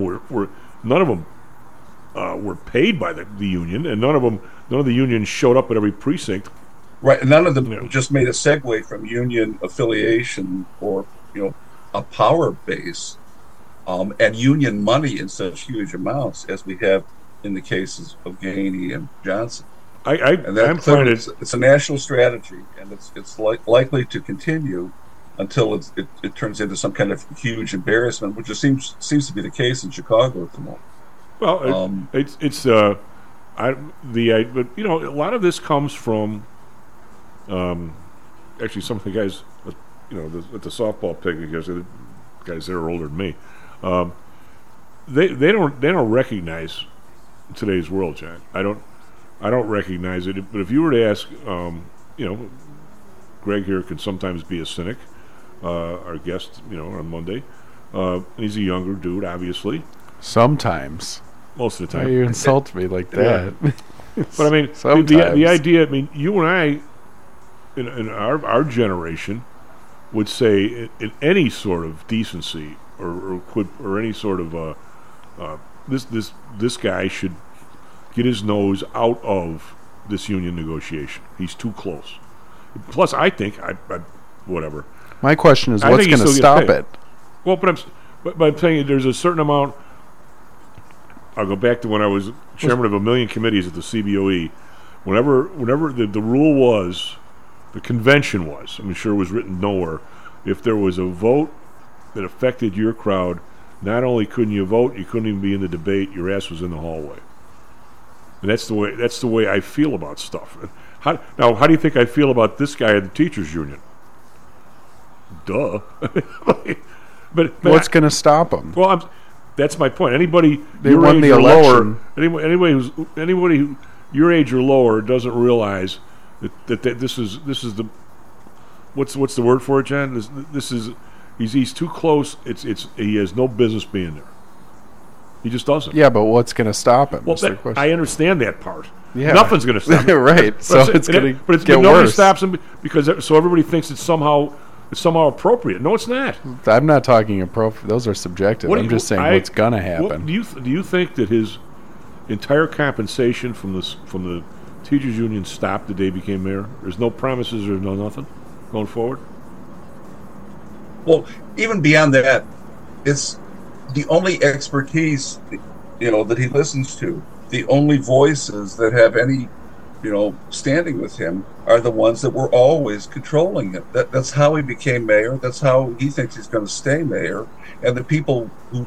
were paid by the union, and none of the unions showed up at every precinct. Right, and none of them just made a segue from union affiliation or a power base and union money in such huge amounts as we have in the cases of Gainey and Johnson. I'm finding it's a national strategy, and it's likely to continue until it turns into some kind of huge embarrassment, which seems to be the case in Chicago at the moment. Well, but a lot of this comes from actually some of the guys, at the softball picnic yesterday, the guys that are older than me, they don't recognize today's world, John. I don't recognize it. But if you were to ask, Greg here can sometimes be a cynic. Our guest, on Monday, he's a younger dude, obviously. Sometimes. Most of the time. Why you insult me like that? Yeah. But I mean, the idea. I mean, you and I, in our generation, would say in any sort of decency or any sort of this guy should get his nose out of this union negotiation. He's too close. Plus, I think whatever. My question is, what's going to stop it? Well, but I'm saying there's a certain amount. I'll go back to when I was chairman of a million committees at the CBOE. Whenever the rule was, the convention was, I'm sure it was written nowhere, if there was a vote that affected your crowd, not only couldn't you vote, you couldn't even be in the debate. Your ass was in the hallway. And that's the way I feel about stuff. How do you think I feel about this guy at the teachers union? Duh. but what's going to stop him? Well, that's my point. Anybody they won the election. Anybody who your age or lower doesn't realize that this is the what's the word for it, John? This is he's too close. He has no business being there. He just doesn't. Yeah, but what's going to stop him? Well, I understand that part. Yeah. Nothing's going to stop him. Right. So it's going to get nobody worse. Stops him because everybody thinks it's somehow appropriate. No, it's not. I'm not talking appropriate. Those are subjective. I'm just saying what's going to happen. Do you think that his entire compensation from the teachers union stopped the day he became mayor? There's no promises. There's no nothing going forward. Well, even beyond that, it's the only expertise that he listens to. The only voices that have any standing with him are the ones that were always controlling him. That's how he became mayor. That's how he thinks he's going to stay mayor. And the people who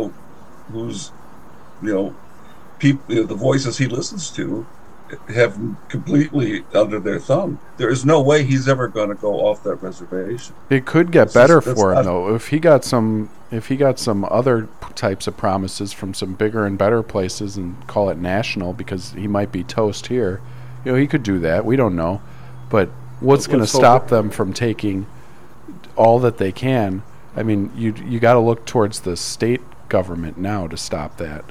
the voices he listens to have him completely under their thumb. There is no way he's ever going to go off that reservation. It could get better for him though. If he got some other types of promises from some bigger and better places and call it national, because he might be toast here. He could do that. We don't know. But what's going to stop them from taking all that they can? I mean, you got to look towards the state government now to stop that.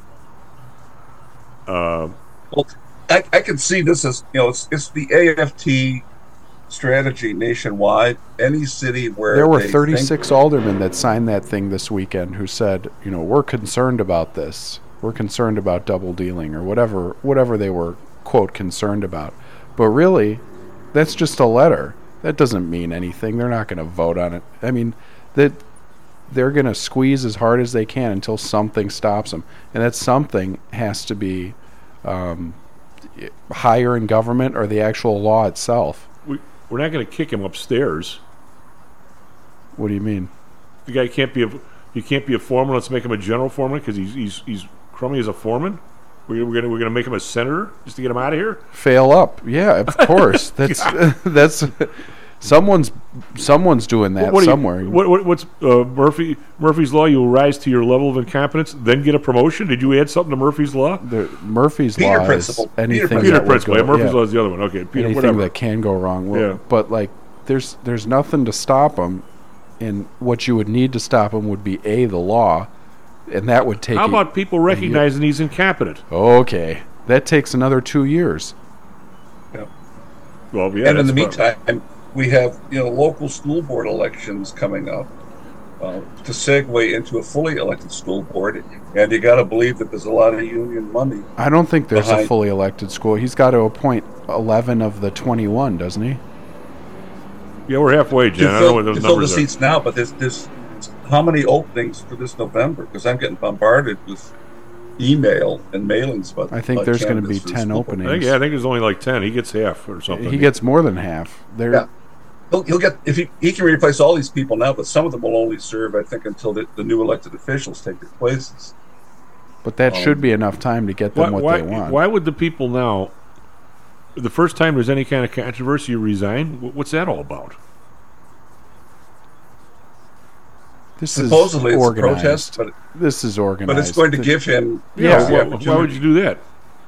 Well, I can see this as it's the AFT strategy nationwide. Any city where there were 36 aldermen that signed that thing this weekend who said, we're concerned about this. We're concerned about double dealing or whatever they were, quote, concerned about. But really, that's just a letter. That doesn't mean anything. They're not going to vote on it. I mean, they're going to squeeze as hard as they can until something stops them. And that something has to be higher in government or the actual law itself. We're not going to kick him upstairs. What do you mean? The guy can't be a foreman. Let's make him a general foreman because he's crummy as a foreman. We're gonna make him a senator just to get him out of here. Fail up, yeah, of course. That's someone's doing that somewhere. What's Murphy's Law? You will rise to your level of incompetence, then get a promotion. Did you add something to Murphy's Law? Murphy's Law is anything. Peter Principle. Murphy's Law is the other one. Okay, Peter. Anything Whatever. that can go wrong. But there's nothing to stop him, and what you would need to stop him would be the law. And that would take. How about people recognizing he's incompetent? Okay, that takes another 2 years. Yeah. Well, yeah. And in the meantime, we have local school board elections coming up to segue into a fully elected school board, and you got to believe that there's a lot of union money. I don't think there's a fully elected school. He's got to appoint 11 of the 21, doesn't he? Yeah, we're halfway, Jen. I don't know what those numbers the seats now, but there's how many openings for this November? Because I'm getting bombarded with email and mailings about. I think there's going to be 10 openings. I think there's only like 10. He gets half or something. He gets more than half. he'll get if he can replace all these people now, but some of them will only serve, I think, until the new elected officials take their places. But that should be enough time to get them what they want. Why would the people now, the first time there's any kind of controversy, resign? What's that all about? Supposedly is it's organized. a protest, but this is organized. But it's going to give him. Why would you do that?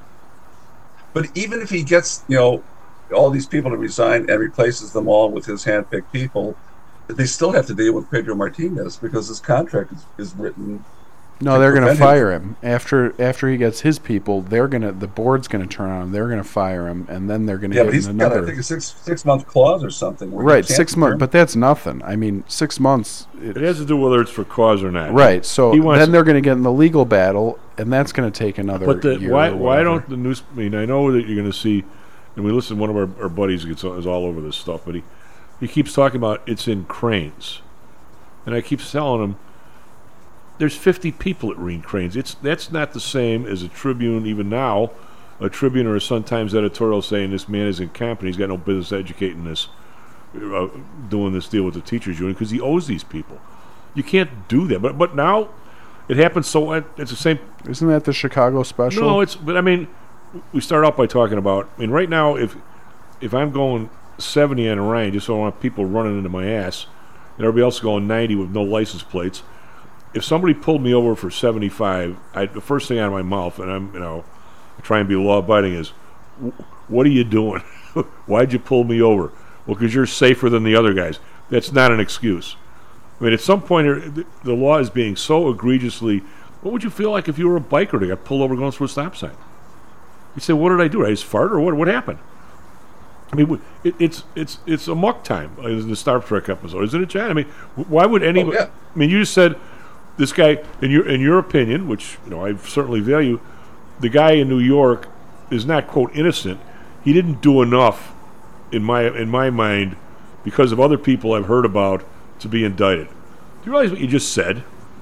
But even if he gets, all these people to resign and replaces them all with his hand-picked people, they still have to deal with Pedro Martinez because his contract is written. No, they're going to fire him after he gets his people. The board's going to turn on him. They're going to fire him, and then they're going to but give he's him got, another. I think, a six-month clause or something. Right, 6 months, but that's nothing. I mean, 6 months. It has to do whether it's for cause or not. Right. So then they're going to get in the legal battle, and that's going to take another. But year why don't the news? I mean, I know that you're going to see, and we listen. One of our buddies is all over this stuff, but he keeps talking about it's in Cranes, and I keep telling him. There's 50 people at Reen Cranes. That's not the same as a Tribune, even now, a Tribune or a Sun-Times editorial saying this man is incompetent. He's got no business educating this, doing this deal with the teachers union because he owes these people. You can't do that. But now it happens so it's the same. Isn't that the Chicago special? No, but I mean, we start out by talking about. I mean, right now, if I'm going 70 on Orion, just so I don't want people running into my ass, and everybody else is going 90 with no license plates. If somebody pulled me over for 75, the first thing out of my mouth, and I try and be law-abiding, is, "What are you doing? Why'd you pull me over?" Well, because you're safer than the other guys. That's not an excuse. I mean, at some point, the law is being so egregiously. What would you feel like if you were a biker that got pulled over going through a stop sign? You'd say, "What did I do? Did I just fart, or what happened?" I mean, it's a muck time in the Star Trek episode, isn't it, Chad? I mean, why would anybody? Oh, yeah. I mean, you just said. This guy, in your opinion, which I certainly value, the guy in New York is not, quote, innocent. He didn't do enough, in my mind, because of other people I've heard about, to be indicted. Do you realize what you just said?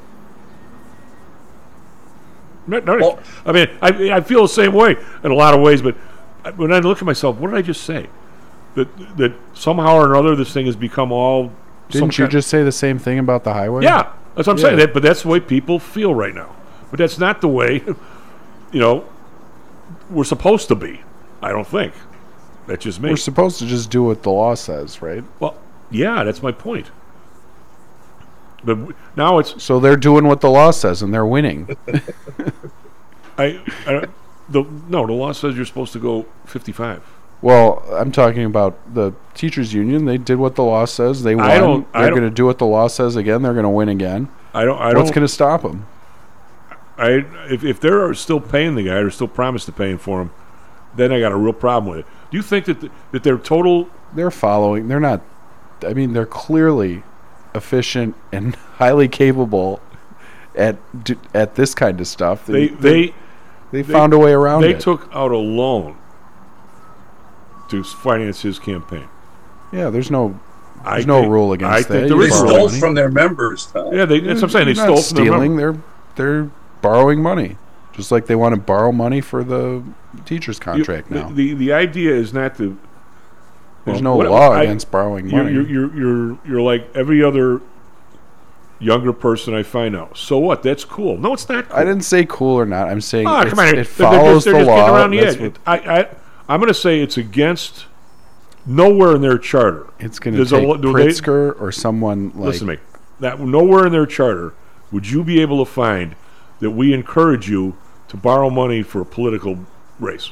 I mean, I feel the same way in a lot of ways, but when I look at myself, what did I just say? That somehow or another this thing has become all... Didn't you just say the same thing about the highway? Yeah. That's what I'm saying. But that's the way people feel right now. But that's not the way, we're supposed to be. I don't think. That's just me. We're supposed to just do what the law says, right? Well, yeah, that's my point. But now it's... So they're doing what the law says, and they're winning. the law says you're supposed to go 55. Well, I'm talking about the teachers union. They did what the law says. They won. They're going to do what the law says again. They're going to win again. What's going to stop them? If they're still paying the guy or still promised to pay him for him, then I got a real problem with it. Do you think that they're total? They're following. They're not. I mean, they're clearly efficient and highly capable at this kind of stuff. They found a way around it. They took out a loan to finance his campaign. Yeah, there's no rule against that. They stole from their members, Tom. Yeah, that's what I'm saying. They stole from their members. They're borrowing money, just like they want to borrow money for the teacher's contract now. The idea is not to. There's no law against borrowing money. You're like every other younger person I find out. So what? That's cool. No, it's not cool. I didn't say cool or not. I'm saying it They're follows the just law. Getting around the edge. I'm going to say it's against nowhere in their charter. It's going to take Pritzker or someone like... Listen to me. That nowhere in their charter would you be able to find that we encourage you to borrow money for a political race.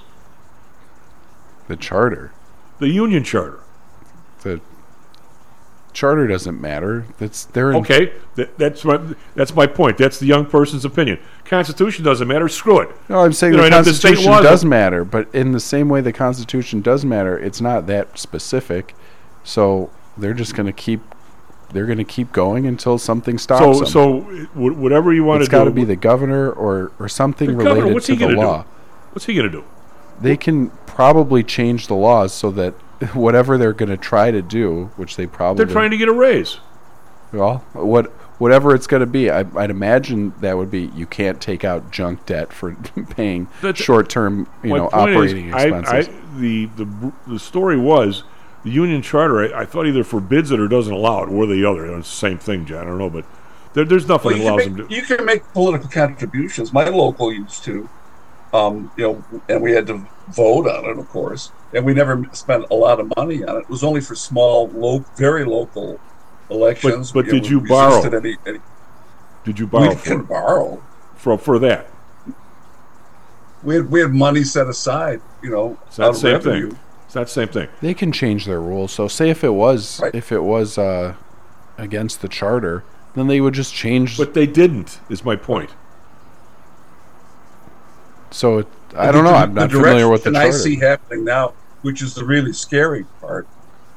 The charter? The union charter. The charter doesn't matter. Okay, that's my point. That's the young person's opinion. Constitution doesn't matter. Screw it. No, I'm saying the Constitution does matter, but in the same way the Constitution does matter, it's not that specific. So they're just going to keep. They're going to keep going until something stops them. So whatever you want to do, it's got to be the governor or something related to the law. What's he going to do? They can probably change the laws so that whatever they're going to try to do, which they probably... They're trying to get a raise. Well, whatever it's going to be, I'd imagine that would be you can't take out junk debt for paying short-term operating expenses. The story was the union charter, I thought either forbids it or doesn't allow it, or the other. It's the same thing, John. I don't know, but there's nothing that allows them to. You can make political contributions. My local used to, and we had to vote on it, of course, and we never spent a lot of money on it. It was only for small, very local elections. But did you borrow? Did you borrow? We can borrow for that. We had money set aside, It's not the same thing. It's not the same thing. They can change their rules. So say if it was against the charter, then they would just change. But they didn't, is my point. So I don't know. I'm not familiar with the charter. I see happening now, which is the really scary part.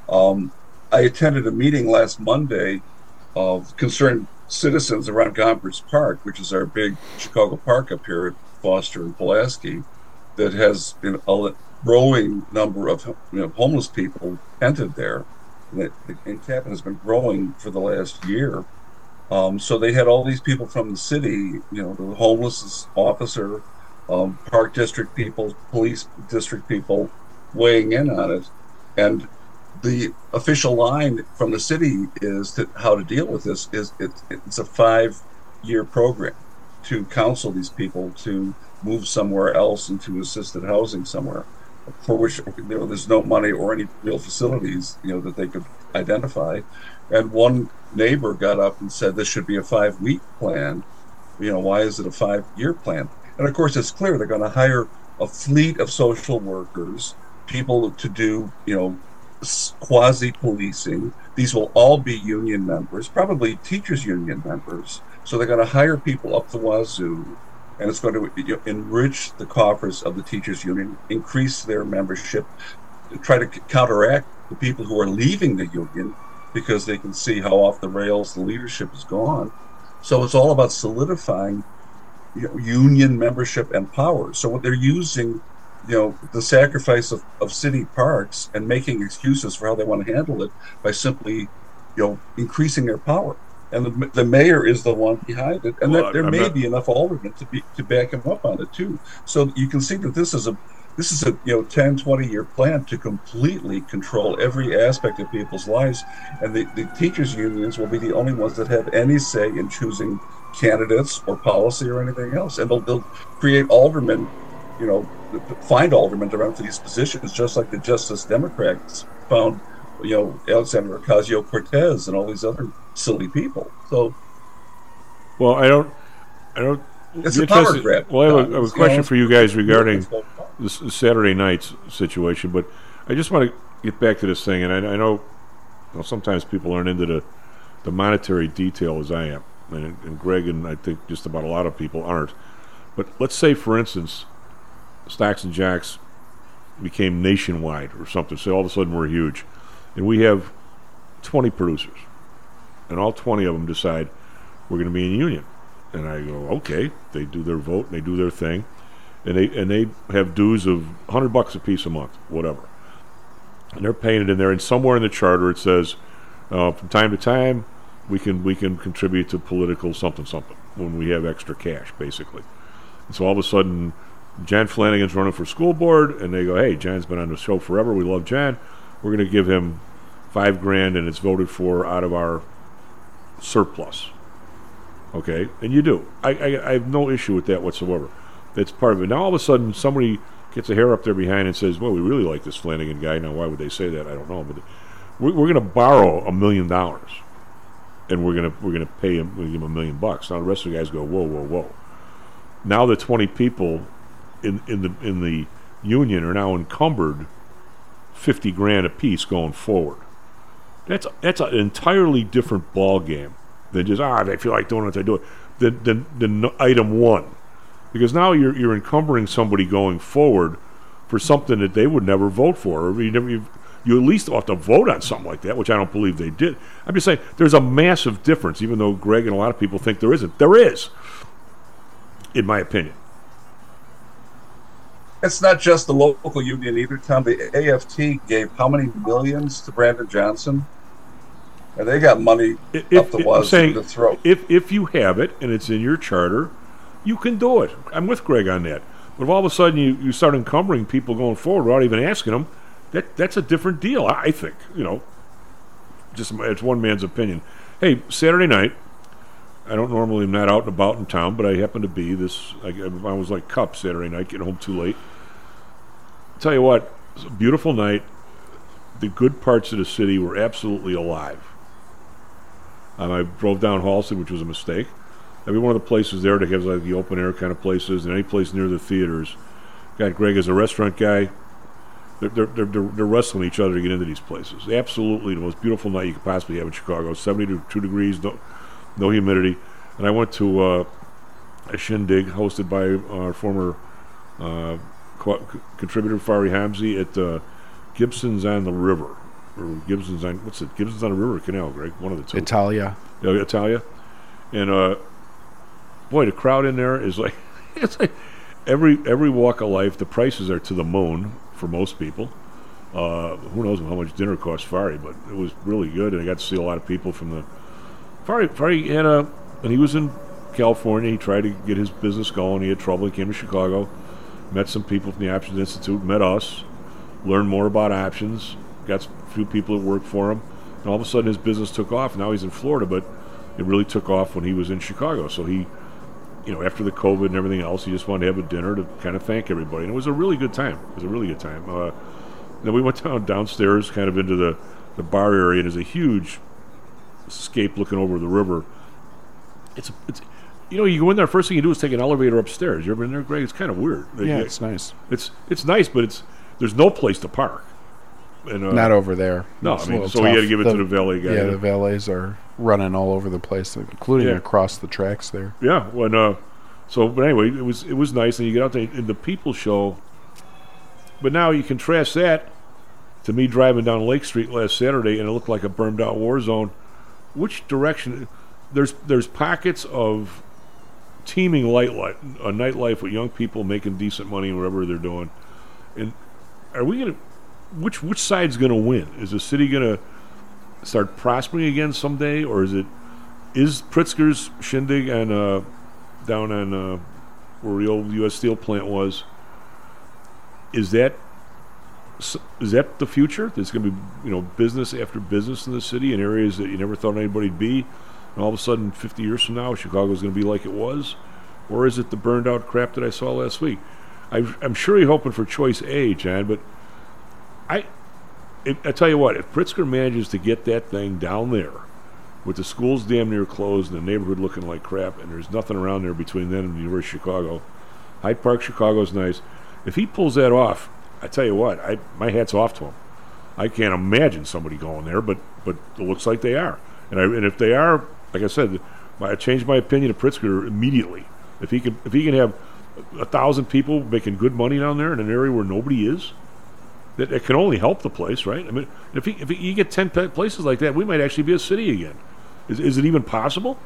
I attended a meeting last Monday of concerned citizens around Gompers Park, which is our big Chicago park up here at Foster and Pulaski, that has been a growing number of homeless people entered there. And Tappan has been growing for the last year. So they had all these people from the city, the homeless officer, park district people, police district people weighing in on it. And the official line from the city is that how to deal with this is it's a 5-year program to counsel these people to move somewhere else into assisted housing somewhere, for which there's no money or any real facilities that they could identify. And one neighbor got up and said this should be a 5-week plan. Why is it a 5-year plan? And of course it's clear they're going to hire a fleet of social workers, people to do quasi-policing. These will all be union members, probably teachers union members. So they're going to hire people up the wazoo, and it's going to enrich the coffers of the teachers union, increase their membership, try to counteract the people who are leaving the union because they can see how off the rails the leadership has gone. So it's all about solidifying union membership and power. So what they're using, the sacrifice of city parks and making excuses for how they want to handle it by simply, increasing their power. And the mayor is the one behind it, and there may be enough aldermen to back him up on it too. So you can see that this is a 10-20 year plan to completely control every aspect of people's lives, and the teachers unions will be the only ones that have any say in choosing candidates or policy or anything else, and they'll create aldermen, find aldermen to run for these positions, just like the Justice Democrats found Alexandria Ocasio-Cortez and all these other silly people. So, well, I don't. It's a power grab. Well, I have a question for you guys regarding the Saturday night's situation, but I just want to get back to this thing, and I know sometimes people aren't into the monetary detail as I am, and Greg and I think just about a lot of people aren't. But let's say, for instance, Stocks and Jocks became nationwide or something. So all of a sudden we're huge. And we have 20 producers. And all 20 of them decide we're going to be in a union. And I go, okay. They do their vote and they do their thing. And they have dues of $100 a piece a month, whatever. And they're paying it in there. And somewhere in the charter it says, from time to time, we can contribute to political something when we have extra cash, basically. And so all of a sudden, John Flanagan's running for school board, and they go, hey, John's been on the show forever. We love John. We're going to give him $5,000, and it's voted for out of our surplus. Okay? And you do. I have no issue with that whatsoever. That's part of it. Now, all of a sudden, somebody gets a hair up there behind and says, well, we really like this Flanagan guy. Now, why would they say that? I don't know. But we're going to borrow $1 million, and we're going to pay him. We're going to give him $1 million. Now, the rest of the guys go, whoa, whoa, whoa. Now the 20 people in the union are now encumbered $50,000 a piece going forward. That's an entirely different ball game than just they feel like doing it, they do it. Than item one, because now you're encumbering somebody going forward for something that they would never vote for, or you at least ought to vote on something like that, which I don't believe they did. I'm just saying there's a massive difference, even though Greg and a lot of people think there isn't. There is, in my opinion. It's not just the local union either, Tom. The AFT gave how many millions to Brandon Johnson? And they got money up the wazoo to throw. If you have it and it's in your charter, you can do it. I'm with Greg on that. But if all of a sudden you start encumbering people going forward without even asking them, that's a different deal, I think. Just it's one man's opinion. Hey, Saturday night, I don't normally am not out and about in town, but I happen to be. I was like Cup Saturday night, getting home too late. Tell you what, it was a beautiful night. The good parts of the city were absolutely alive. I drove down Halsted, which was a mistake. Every one of the places there that has like the open air kind of places, and any place near the theaters. God, Greg, as a restaurant guy, they're wrestling each other to get into these places. Absolutely the most beautiful night you could possibly have in Chicago. 72 degrees, no humidity. And I went to a shindig hosted by our former contributor Fari Hamzi at Gibson's on the River. Or Gibson's on the River or Canal, Greg? One of the two. Italia. Yeah, Italia. And boy, the crowd in there is like it's like every walk of life. The prices are to the moon for most people. Who knows how much dinner cost Fari, but it was really good, and I got to see a lot of people from the Fari had and he was in California. He tried to get his business going. He had trouble. He came to Chicago, met some people from the Options Institute, met us, learned more about options, got a few people that worked for him, and all of a sudden his business took off. Now he's in Florida, but it really took off when he was in Chicago. So he, after the COVID and everything else, he just wanted to have a dinner to kind of thank everybody. And it was a really good time. Then we went downstairs kind of into the bar area, and there's a huge escape looking over the river. It's you go in there, first thing you do is take an elevator upstairs. You ever been there, Greg? It's kind of weird. Yeah, it's nice. It's nice, but there's no place to park. And, not over there. No, so you had to give it to the valet guy. Yeah, the valets are running all over the place, including across the tracks there. Yeah, but anyway, it was nice, and you get out there, and the people show. But now you contrast that to me driving down Lake Street last Saturday, and it looked like a burned out war zone. Which direction? There's pockets of teeming nightlife with young people making decent money and whatever they're doing. And are we gonna? Which side's going to win? Is the city going to start prospering again someday, or is Pritzker's shindig and down on where the old U.S. Steel plant was? Is that the future? There's going to be business after business in the city in areas that you never thought anybody'd be, and all of a sudden 50 years from now Chicago's going to be like it was, or is it the burned out crap that I saw last week? I'm sure you're hoping for choice A, John, but I tell you what, if Pritzker manages to get that thing down there with the schools damn near closed and the neighborhood looking like crap, and there's nothing around there between them and the University of Chicago, Hyde Park, Chicago's nice. If he pulls that off, I tell you what, my hat's off to him. I can't imagine somebody going there, but it looks like they are. And if they are, like I said, I changed my opinion of Pritzker immediately. If he can have 1,000 people making good money down there in an area where nobody is, it can only help the place, right? I mean, if you get 10 places like that, we might actually be a city again. Is it even possible?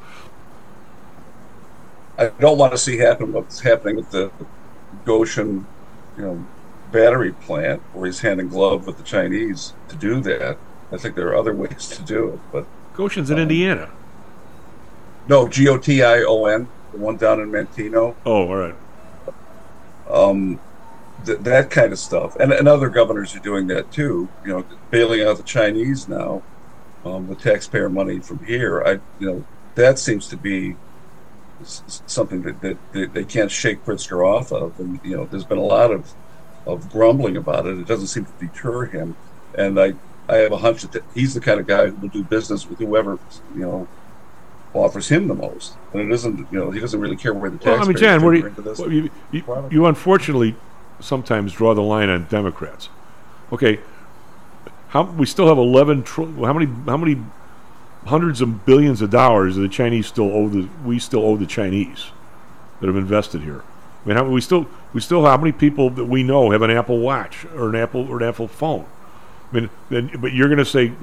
I don't want to see what's happening with the Goshen, battery plant, where he's hand in glove with the Chinese to do that. I think there are other ways to do it, but Goshen's in Indiana. No, Gotion, the one down in Manteno. Oh, all right. That kind of stuff, and other governors are doing that too. Bailing out the Chinese now, with taxpayer money from here. That seems to be something that they can't shake Pritzker off of. And there's been a lot of grumbling about it. It doesn't seem to deter him, and I have a hunch that he's the kind of guy who will do business with whoever offers him the most. And it isn't, he doesn't really care where the taxpayers John, are into this. You unfortunately sometimes draw the line on Democrats. Okay, we still have how many hundreds of billions of dollars that the Chinese still owe we still owe the Chinese that have invested here? I mean, we still how many people that we know have an Apple Watch or an Apple phone? I mean, but you're going to say,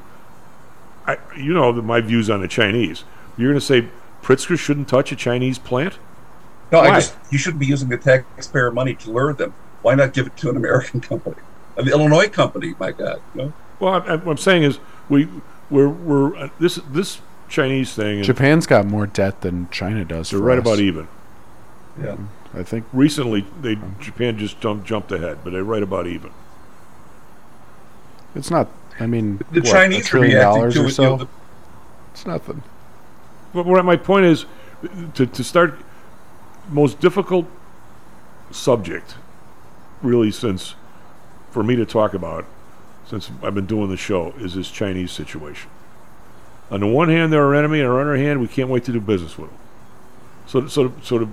my views on the Chinese. You're going to say Pritzker shouldn't touch a Chinese plant? No, you shouldn't be using the taxpayer money to lure them. Why not give it to an American company, an Illinois company? My God, Well, what I'm saying is we're this Chinese thing. Japan's got more debt than China does. They're right about even. Yeah, I think recently Japan just jumped ahead, but they're right about even. It's not. I mean, The what, Chinese $1 are trillion reacting or to it. so. It's nothing. But what my point is, to start, most difficult subject, really, since for me to talk about, since I've been doing the show, is this Chinese situation. On the one hand, they're our enemy, and on the other hand, we can't wait to do business with them. So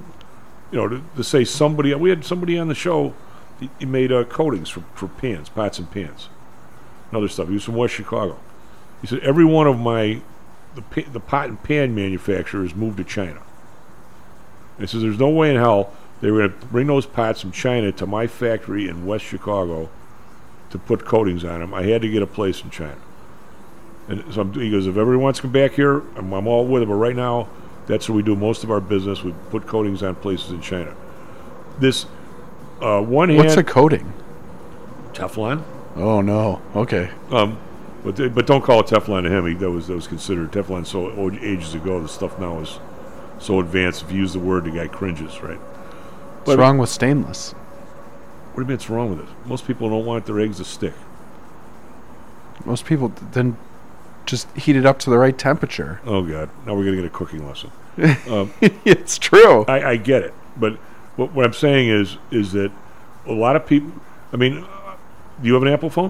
to say somebody, we had somebody on the show. He made coatings for pans, pots and pans, and other stuff. He was from West Chicago. He said every one of the pot and pan manufacturers moved to China. And he says there's no way in hell they were going to bring those pots from China to my factory in West Chicago to put coatings on them. I had to get a place in China. And so he goes, if everyone wants to come back here, I'm all with it. But right now, that's where we do most of our business. We put coatings on places in China. This one hand. What's a coating? Teflon. Oh no. Okay. But don't call it Teflon to him. That was considered Teflon so ages ago. The stuff now is so advanced. If you use the word, the guy cringes, right? What's wrong with stainless? What do you mean what's wrong with it? Most people don't want their eggs to stick. Most people then just heat it up to the right temperature. Oh God! Now we're going to get a cooking lesson. It's true. I get it, but what I'm saying is that a lot of people. I mean, do you have an Apple phone?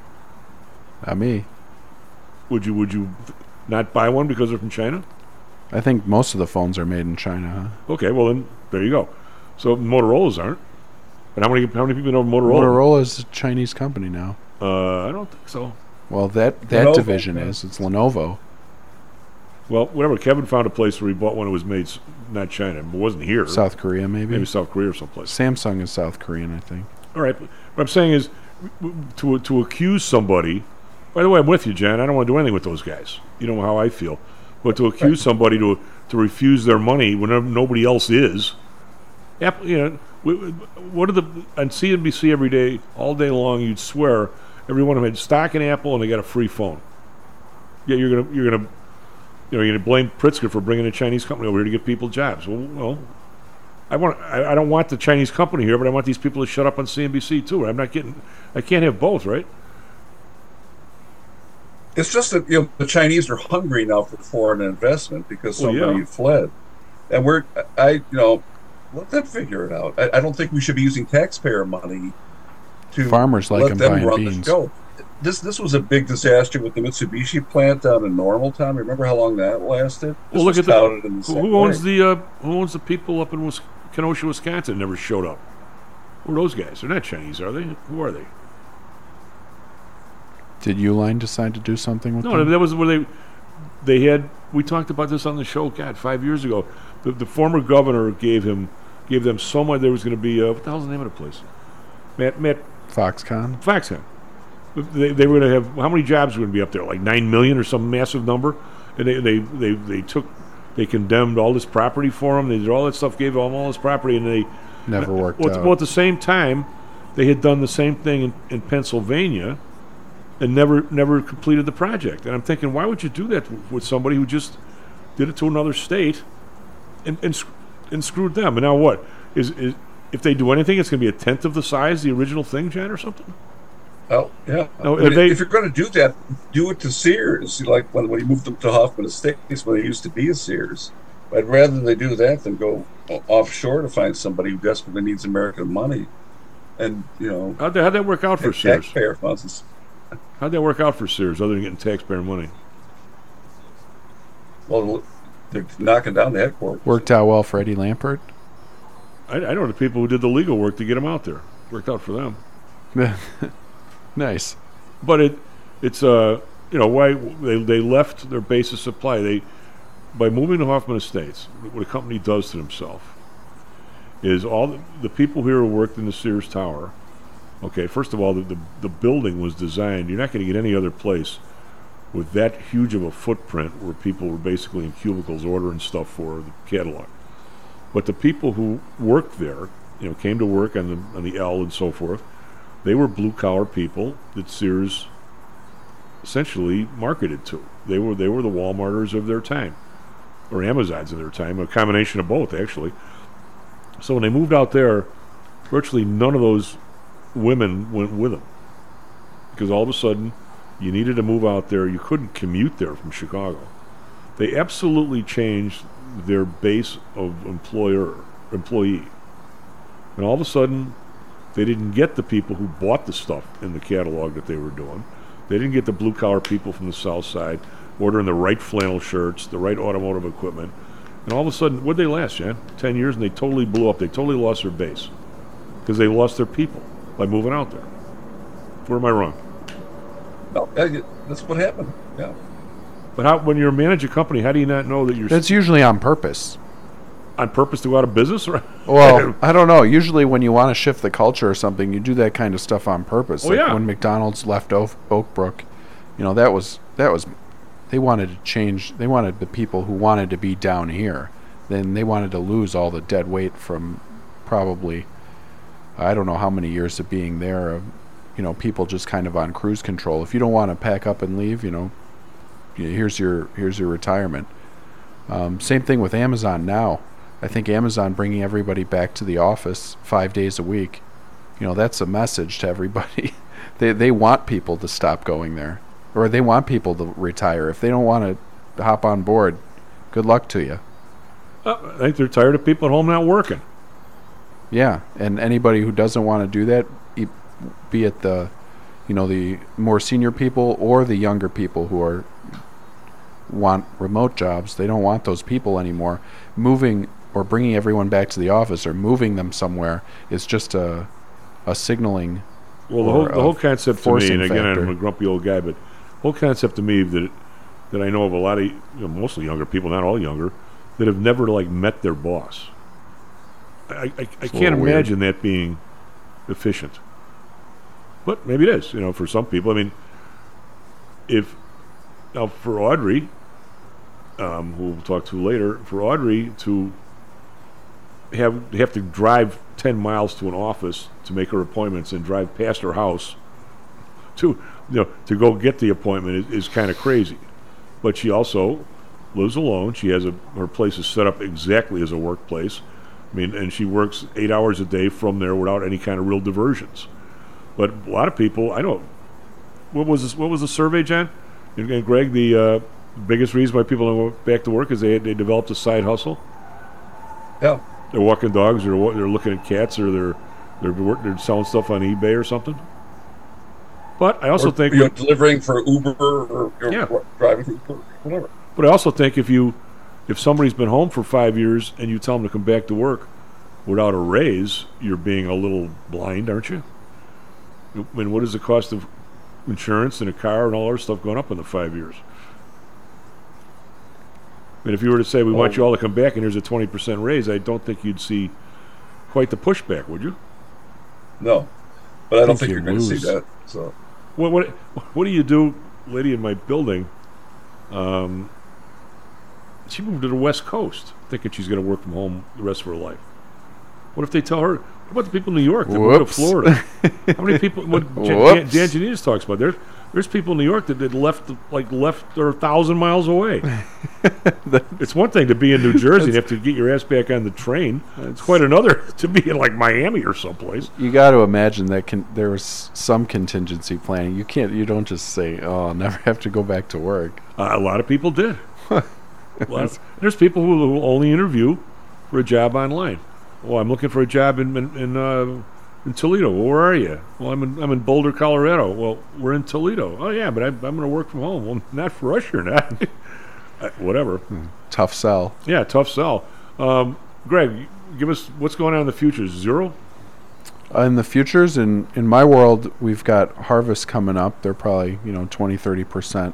Not me. Would you not buy one because they're from China? I think most of the phones are made in China. Huh? Okay, well then there you go. So Motorola's aren't. But how many people know Motorola? Motorola is a Chinese company now. I don't think so. Well, that Lenovo, division is. It's Lenovo. Well, whatever. Kevin found a place where he bought one that was made not China. It wasn't here. South Korea, maybe? Maybe South Korea or someplace. Samsung is South Korean, I think. All right. What I'm saying is to accuse somebody. By the way, I'm with you, Jan. I don't want to do anything with those guys. You know how I feel. But to accuse somebody to refuse their money when nobody else is. What are on CNBC every day, all day long? You'd swear every one of them had stock in Apple and they got a free phone. Yeah, you're gonna blame Pritzker for bringing a Chinese company over here to give people jobs. Well, I don't want the Chinese company here, but I want these people to shut up on CNBC too. I can't have both, right? It's just that the Chinese are hungry now for foreign investment because so many fled, and let them figure it out. I don't think we should be using taxpayer money to farmers like let them run beans. the show. This was a big disaster with the Mitsubishi plant down in Normaltown. Remember how long that lasted? Well, look at who owns the people up in Kenosha, Wisconsin? Never showed up. Who are those guys? They're not Chinese, are they? Who are they? Did Uline decide to do something with them? No, that was where they had. We talked about this on the show, God, 5 years ago. The former governor gave them so much. There was going to be what the hell's the name of the place? Matt Foxconn. Foxconn. They were going to have how many jobs were going to be up there? Like 9 million or some massive number. And they condemned all this property for them. They did all that stuff, gave them all this property, and they never worked out. Well, at the same time, they had done the same thing in Pennsylvania. And never completed the project. And I'm thinking, why would you do that with somebody who just did it to another state and screwed them? And now what? Is if they do anything, it's going to be a tenth of the size of the original thing, Jan, or something? Oh, yeah. No, if you're going to do that, do it to Sears, like when you moved them to Hoffman Estates, when they used to be a Sears. But rather than they do that, than go offshore to find somebody who desperately needs American money. And, How'd that work out for Sears? Taxpayer funds. How'd that work out for Sears, other than getting taxpayer money? Well, they're knocking down the headquarters. Worked out well for Eddie Lampert? I know the people who did the legal work to get him out there. Worked out for them. Nice. But it's why they left their base of supply. By moving to Hoffman Estates, what a company does to themselves is all the people here who worked in the Sears Tower. Okay, first of all, the building was designed. You're not going to get any other place with that huge of a footprint where people were basically in cubicles ordering stuff for the catalog. But the people who worked there, came to work on the L and so forth. They were blue collar people that Sears essentially marketed to. They were the Walmarters of their time, or Amazons of their time, a combination of both actually. So when they moved out there, virtually none of those women went with them. because all of a sudden you needed to move out there. You couldn't commute there from Chicago. They absolutely changed their base of employee. And all of a sudden, they didn't get the people who bought the stuff in the catalog that they were doing. They didn't get the blue-collar people from the South Side ordering the right flannel shirts, the right automotive equipment. And all of a sudden, what'd they last, Jan? 10 years, and they totally blew up. They totally lost their base because they lost their people by moving out there. Where am I wrong? No, that's what happened. Yeah. But how, when you're managing a company, how do you not know that you're... That's usually on purpose. On purpose to go out of business? Or well, I don't know. Usually when you want to shift the culture or something, you do that kind of stuff on purpose. Like when McDonald's left Oak Brook, that was they wanted to change. They wanted the people who wanted to be down here. Then they wanted to lose all the dead weight from probably, I don't know how many years of being there. People just kind of on cruise control. If you don't want to pack up and leave, here's your retirement. Same thing with Amazon now. I think Amazon bringing everybody back to the office 5 days a week, that's a message to everybody. They want people to stop going there, or they want people to retire. If they don't want to hop on board, good luck to you. I think they're tired of people at home not working. Yeah, and anybody who doesn't want to do that, be it the more senior people or the younger people who want remote jobs, they don't want those people anymore. Moving or bringing everyone back to the office or moving them somewhere is just a signaling. Well, the whole concept to me, and again, factor. I'm a grumpy old guy, but the whole concept to me that I know of a lot of mostly younger people, not all younger, that have never met their boss. I can't imagine that being efficient. But maybe it is, for some people. I mean, for Audrey, who we'll talk to later, for Audrey to have to drive 10 miles to an office to make her appointments and drive past her house to go get the appointment is kind of crazy. But she also lives alone. She has her place is set up exactly as a workplace. I mean, and she works 8 hours a day from there without any kind of real diversions. But a lot of people, I know. What was the survey, John? And Greg, the biggest reason why people don't go back to work is they developed a side hustle. Yeah. They're walking dogs, or they're looking at cats, or they're selling stuff on eBay or something. But I also think you're delivering for Uber or you're driving for Uber, whatever. But I also think if somebody's been home for 5 years and you tell them to come back to work without a raise, you're being a little blind, aren't you? I mean, what is the cost of insurance and a car and all our stuff going up in the 5 years? I mean, if you were to say, we want you all to come back and here's a 20% raise, I don't think you'd see quite the pushback, would you? No. But I don't think you're going to see that. So, what do you do? Lady in my building, she moved to the West Coast thinking she's going to work from home the rest of her life. What if they tell her, what about the people in New York that moved to Florida? How many people, Dan Janinas talks about, there's people in New York that left 1,000 miles away. It's one thing to be in New Jersey and have to get your ass back on the train. It's quite another to be in Miami or someplace. You got to imagine that there was some contingency planning. You don't just say, "Oh, I'll never have to go back to work." A lot of people did. There's people who only interview for a job online. Well, I'm looking for a job in Toledo. Well, where are you? Well, I'm in Boulder, Colorado. Well, we're in Toledo. Oh yeah, but I'm going to work from home. Well, not for us, you're not. Whatever. Tough sell. Yeah, tough sell. Greg, give us what's going on in the futures. Zero? In the futures, in my world, we've got harvest coming up. They're probably 20-30%,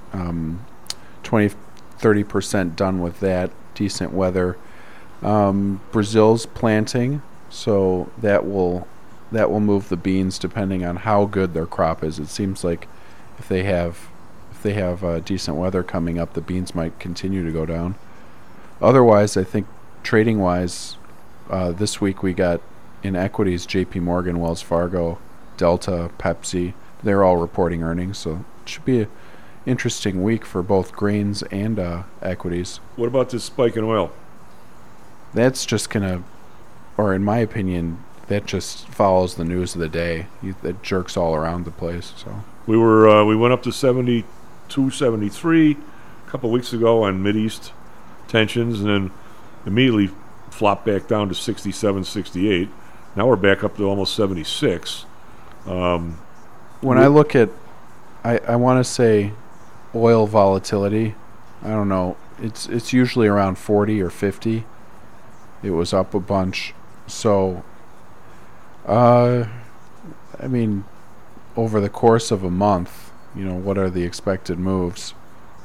20-30% done with that. Decent weather. Brazil's planting, so that will move the beans depending on how good their crop is. It seems like if they have decent weather coming up, the beans might continue to go down. Otherwise, I think trading wise, this week we got in equities J.P. Morgan, Wells Fargo, Delta, Pepsi. They're all reporting earnings, so it should be an interesting week for both grains and equities. What about this spike in oil? That's just gonna, or in my opinion, that just follows the news of the day. It jerks all around the place. So we went up to 72, 73 a couple of weeks ago on Mideast tensions, and then immediately flopped back down to 67, 68. Now we're back up to almost 76. When I look at, I want to say oil volatility, I don't know, it's usually around 40 or 50. It was up a bunch. So, I mean, over the course of a month, what are the expected moves?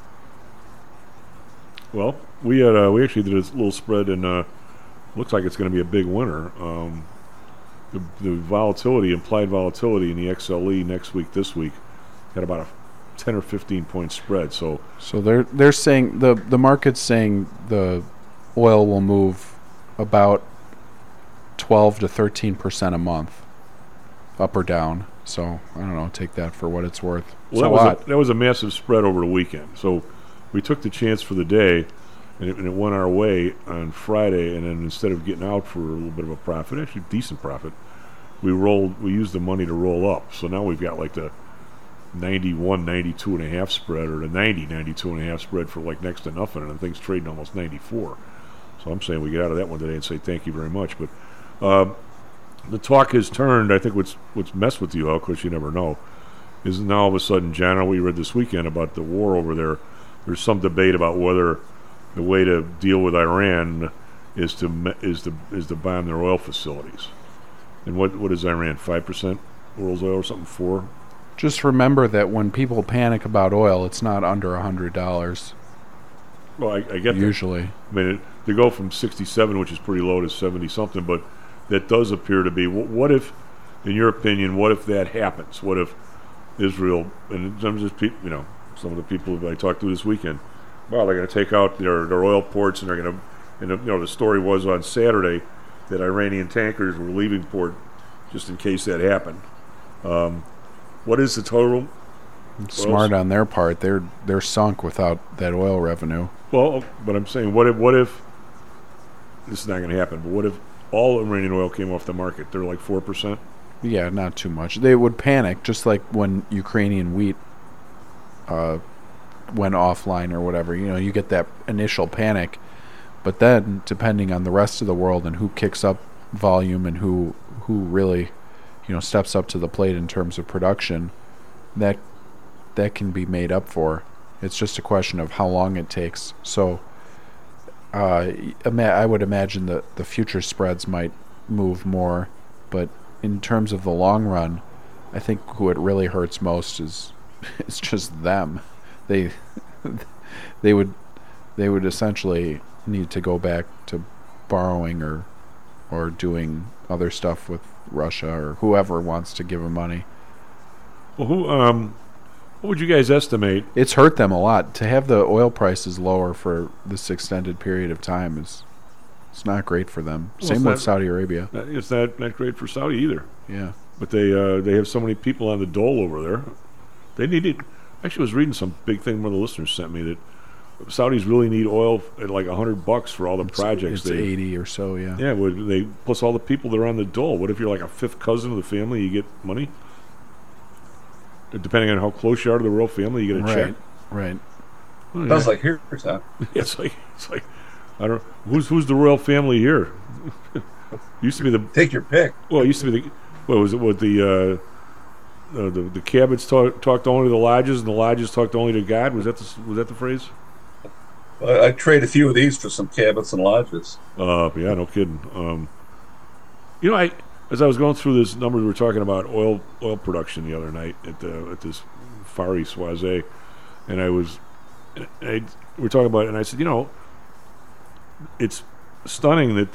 Well, we actually did a little spread, and looks like it's going to be a big winner. The volatility, implied volatility in the XLE next week, this week, got about a 10 or 15 point spread. So they're saying the market's saying the oil will move about 12 to 13% a month, up or down. So I don't know. Take that for what it's worth. Well, that was a massive spread over the weekend. So we took the chance for the day, and it went our way on Friday. And then instead of getting out for a little bit of a profit, actually decent profit, we used the money to roll up. So now we've got like the 91, 92 and a half spread, or the 90, 92 and a half spread for like next to nothing, and things trading almost 94. So I'm saying we get out of that one today and say thank you very much. But the talk has turned. I think what's messed with you, Al, because you never know, is now all of a sudden, John, what we read this weekend about the war over there. There's some debate about whether the way to deal with Iran is to bomb their oil facilities. And what is Iran? 5% world's oil or something? 4%? Just remember that when people panic about oil, it's not under $100. Well, I get usually. That. I mean, they go from 67, which is pretty low, to 70 something, but that does appear to be. What if, in your opinion, what if that happens? What if Israel, and some of the people that I talked to this weekend, well, they're going to take out their oil ports, and they're going to, the story was on Saturday that Iranian tankers were leaving port just in case that happened. What is the total? Smart on their part. They're sunk without that oil revenue. Well, but I'm saying, what if this is not going to happen? But what if all Iranian oil came off the market? They're like 4%. Yeah, not too much. They would panic, just like when Ukrainian wheat went offline or whatever. You get that initial panic, but then depending on the rest of the world and who kicks up volume and who really steps up to the plate in terms of production, that can be made up for. It's just a question of how long it takes. So I would imagine that the future spreads might move more, but in terms of the long run, I think who it really hurts most is just them. They would essentially need to go back to borrowing or doing other stuff with Russia or whoever wants to give them money. Well, what would you guys estimate? It's hurt them a lot. To have the oil prices lower for this extended period of time it's not great for them. Well, same with Saudi Arabia. It's not great for Saudi either. Yeah. But they have so many people on the dole over there. They need it. Actually, I was reading some big thing one of the listeners sent me that Saudis really need oil at like $100 for all the projects. It's 80 or so, yeah. Yeah, they plus all the people that are on the dole. What if you're like a fifth cousin of the family? You get money. Depending on how close you are to the royal family, you get a check. Right. Oh, Sounds like here, huh? It's like I don't know who's the royal family here. Used to be the take your pick. Well, it used to be the the Cabots talked only to the lodges, and the lodges talked only to God. Was that the phrase? I'd trade a few of these for some Cabots and lodges. Yeah, no kidding. As I was going through this number, we were talking about oil production the other night at this Far East Soise, and we were talking about it, and I said, it's stunning that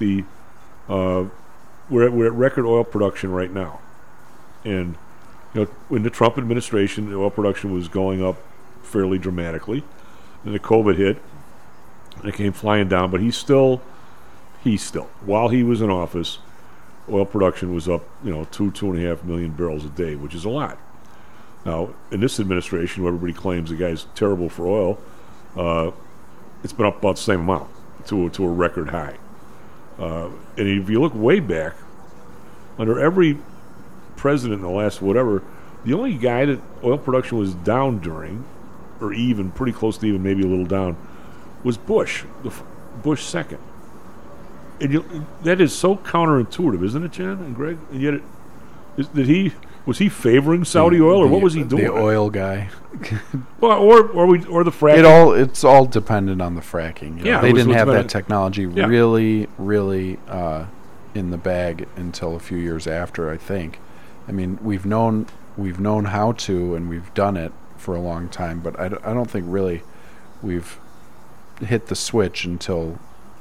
we're at record oil production right now, and in the Trump administration, the oil production was going up fairly dramatically. Then the COVID hit, and it came flying down. But he's still, while he was in office, oil production was up, 2.5 million barrels a day, which is a lot. Now, in this administration, where everybody claims the guy's terrible for oil, it's been up about the same amount to a record high. And if you look way back, under every president in the last whatever, the only guy that oil production was down during, or even pretty close to even, maybe a little down, was Bush. Bush second. And that is so counterintuitive, isn't it, John and Greg? And yet, was he favoring Saudi oil, or what was he doing? The oil guy. Well, or the fracking. It's all dependent on the fracking. Yeah, they didn't have that technology really in the bag until a few years after, I think. I mean, we've known how to, and we've done it for a long time, but I don't think really we've hit the switch until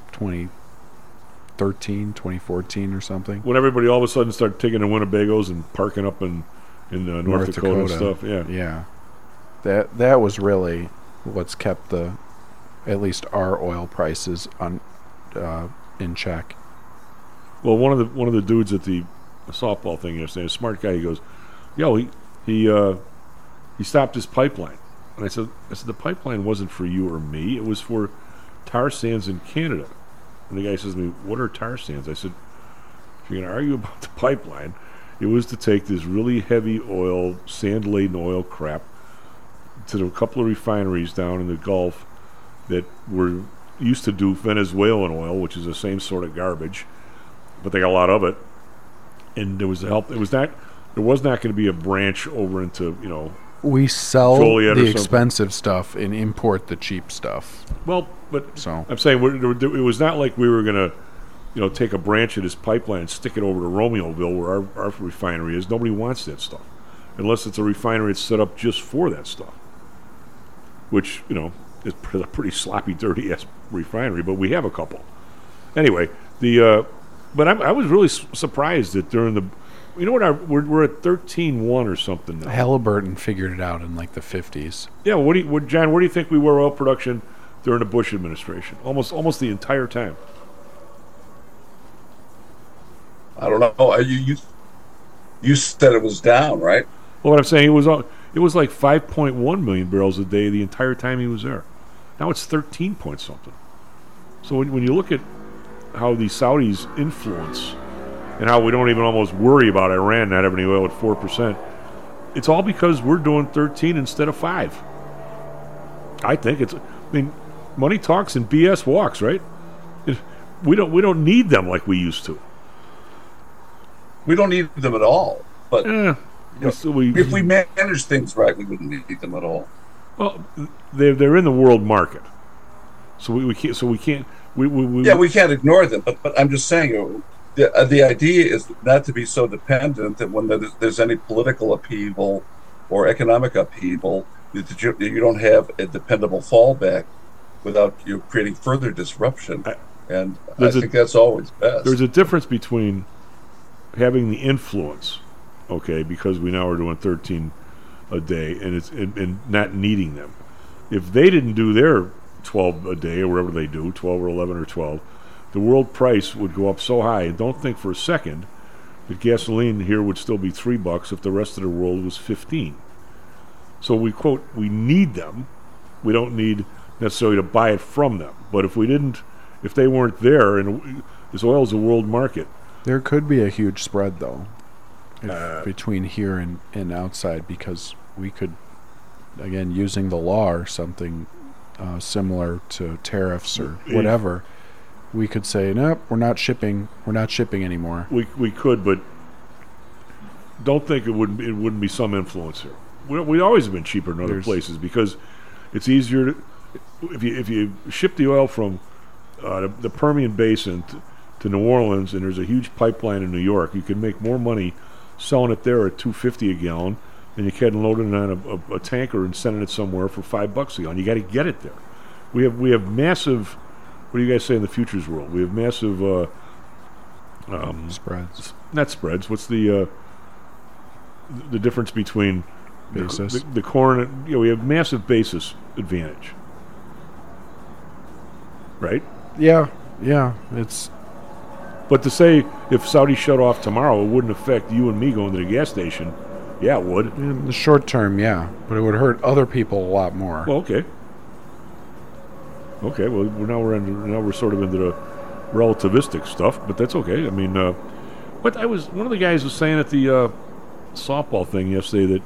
2013, 2014 or something. When everybody all of a sudden started taking the Winnebagos and parking up in North Dakota and stuff. Yeah. That was really what's kept at least our oil prices in check. Well, one of the dudes at the softball thing yesterday, a smart guy, he goes, "Yo, he stopped his pipeline." And I said, the pipeline wasn't for you or me. It was for tar sands in Canada. And the guy says to me, "What are tar sands?" I said, "If you're going to argue about the pipeline, it was to take this really heavy oil, sand-laden oil crap to a couple of refineries down in the Gulf that were used to do Venezuelan oil, which is the same sort of garbage, but they got a lot of it. And there was the help. There was not going to be a branch over into, we sell Joliet the expensive stuff and import the cheap stuff. Well, but I'm saying it was not like we were going to, take a branch of this pipeline and stick it over to Romeoville where our refinery is. Nobody wants that stuff, unless it's a refinery that's set up just for that stuff, which, is a pretty sloppy, dirty-ass refinery, but we have a couple. Anyway, but I was really surprised that during the... You know what? We're at 13.1 or something now. Halliburton figured it out in like the 50s. Yeah. John? Where do you think we were oil production during the Bush administration? Almost the entire time. I don't know. You said it was down, right? Well, what I'm saying, it was like 5.1 million barrels a day the entire time he was there. Now it's 13 point something. So when you look at how the Saudis influence, and how we don't even almost worry about Iran not having any oil at 4%, it's all because we're doing 13 instead of 5. I think money talks and BS walks, right? We don't need them like we used to. We don't need them at all. But if we manage things right, we wouldn't need them at all. Well, they're in the world market, so we can't. We can't ignore them. But I'm just saying. The idea is not to be so dependent that when there's any political upheaval or economic upheaval, that you don't have a dependable fallback without you creating further disruption. And I think that's always best. There's a difference between having the influence, because we now are doing 13 a day, and not needing them. If they didn't do their 12 a day or whatever they do, 12 or 11 or 12, the world price would go up so high. And don't think for a second that gasoline here would still be $3 if the rest of the world was 15. So we need them. We don't need necessarily to buy it from them. But if they weren't there, and this oil is a world market. There could be a huge spread, though, between here and outside, because we could, again, using the law or something similar to tariffs or whatever, we could say, nope, we're not shipping anymore. We could, but don't think it wouldn't be some influence here. We always have been cheaper in other places because it's easier to, if you ship the oil from the Permian Basin to New Orleans, and there's a huge pipeline in New York, you can make more money selling it there at $2.50 a gallon than you can loading it on a tanker and sending it somewhere for $5 a gallon. You got to get it there. We have massive. What do you guys say in the futures world? We have massive spreads. Not spreads. What's the difference between basis? The corn. We have massive basis advantage, right? Yeah. It's. But to say if Saudi shut off tomorrow, it wouldn't affect you and me going to the gas station. Yeah, it would. In the short term, yeah, but it would hurt other people a lot more. Well, okay. Well, now we're sort of into the relativistic stuff, but that's okay. I mean, But one of the guys was saying at the softball thing yesterday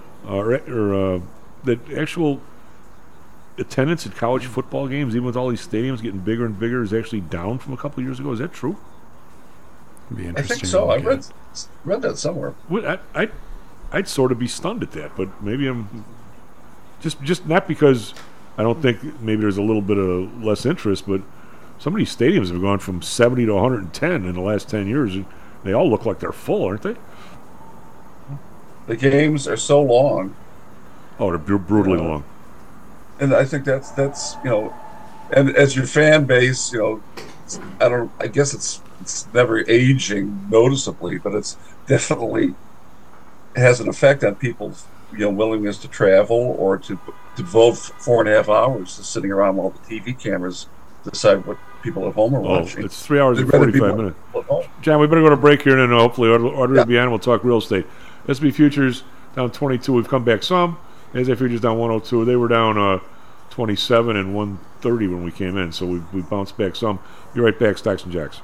that actual attendance at college football games, even with all these stadiums getting bigger and bigger, is actually down from a couple of years ago. Is that true? I think so. I read that somewhere. I'd sort of be stunned at that, but maybe I'm just not because I don't think maybe there's a little bit of less interest, but some of these stadiums have gone from 70 to 110 in the last 10 years, and they all look like they're full, aren't they? The games are so long. Oh, they're brutally long. And I think that's and as your fan base, I guess it's never aging noticeably, but it's definitely has an effect on people's willingness to travel or to devote 4.5 hours to sitting around while the TV cameras decide what people at home are watching. It's 3 hours and 45 minutes. John, we better go to break here, and then hopefully Order to be on. We'll talk real estate. S&P futures down 22. We've come back some. NASDAQ futures down 102. They were down 27 and 130 when we came in, so we bounced back some. Be right back, Stocks and Jocks.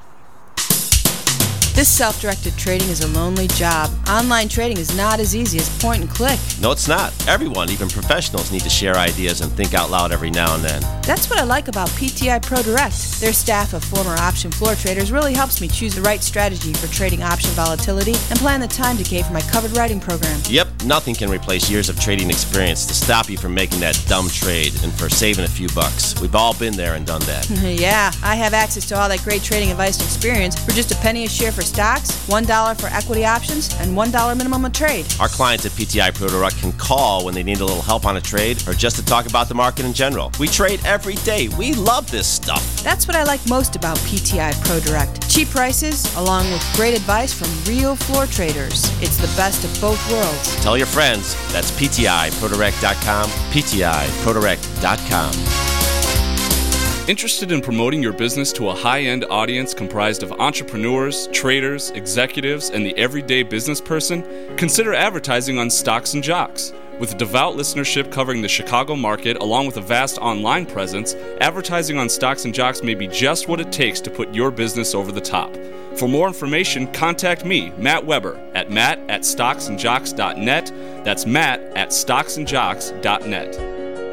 This self-directed trading is a lonely job. Online trading is not as easy as point and click. No, it's not. Everyone, even professionals, need to share ideas and think out loud every now and then. That's what I like about PTI Pro Direct. Their staff of former option floor traders really helps me choose the right strategy for trading option volatility and plan the time decay for my covered writing program. Yep, nothing can replace years of trading experience to stop you from making that dumb trade and for saving a few bucks. We've all been there and done that. Yeah, I have access to all that great trading advice and experience for just a penny a share for stocks, $1 for equity options, and $1 minimum a trade. Our clients at PTI Pro Direct can call when they need a little help on a trade or just to talk about the market in general. We trade every day. We love this stuff. That's what I like most about PTI Pro Direct. Cheap prices, along with great advice from real floor traders. It's the best of both worlds. Tell your friends. That's PTIProDirect.com, PTIProDirect.com. Interested in promoting your business to a high-end audience comprised of entrepreneurs, traders, executives, and the everyday business person? Consider advertising on Stocks and Jocks. With a devout listenership covering the Chicago market, along with a vast online presence, advertising on Stocks and Jocks may be just what it takes to put your business over the top. For more information, contact me, Matt Weber, at matt@stocksandjocks.net. That's matt@stocksandjocks.net.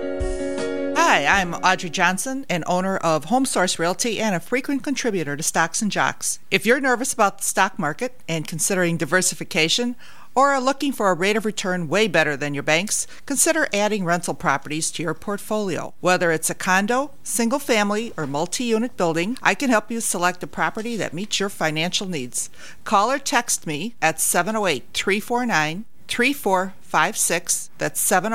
Hi, I'm Audrey Johnson, an owner of Home Source Realty and a frequent contributor to Stocks and Jocks. If you're nervous about the stock market and considering diversification, or are looking for a rate of return way better than your banks, consider adding rental properties to your portfolio. Whether it's a condo, single family, or multi-unit building, I can help you select a property that meets your financial needs. Call or text me at 708-349-3456. That's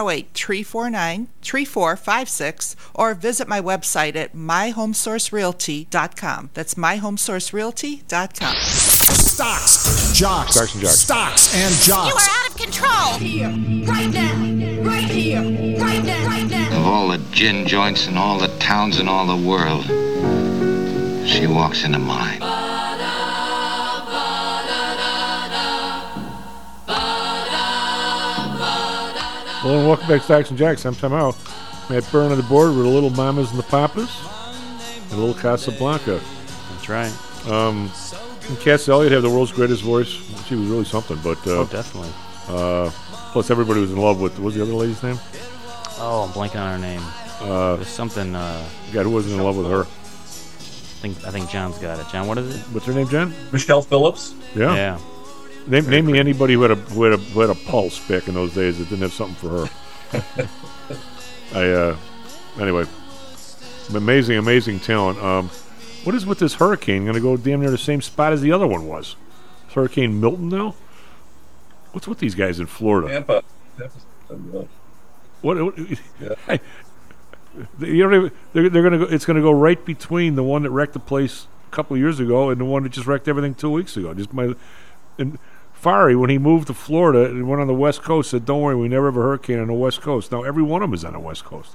708-349-3456. Or visit my website at myhomesourcerealty.com. That's myhomesourcerealty.com. Stocks, Jocks. Stocks and Jocks. Stocks and Jocks. You are out of control. Here, right now, right here, right now, right now. Of all the gin joints in all the towns in all the world, she walks into mine. Hello and welcome back to Stocks and Jocks. I'm Tom Howe. Matt Byrne on the board with the Little Mamas and the Papas and a little Casablanca. That's right. And Cass Elliott had the world's greatest voice. She was really something, but definitely. Plus, everybody was in love with. What was the other lady's name? Oh, I'm blanking on her name. There's something. God, who wasn't in love with her? I think John's got it. John, what is it? What's her name, John? Michelle Phillips. Yeah. Name me anybody who had a pulse back in those days that didn't have something for her. Anyway, amazing talent. What is with this hurricane? Going to go damn near the same spot as the other one was. Is Hurricane Milton now? What's with these guys in Florida? Tampa. What? Yeah. They're gonna go. It's gonna go right between the one that wrecked the place a couple of years ago and the one that just wrecked everything 2 weeks ago. And Fari, when he moved to Florida and went on the West Coast, said, "Don't worry, we never have a hurricane on the West Coast." Now every one of them is on the West Coast.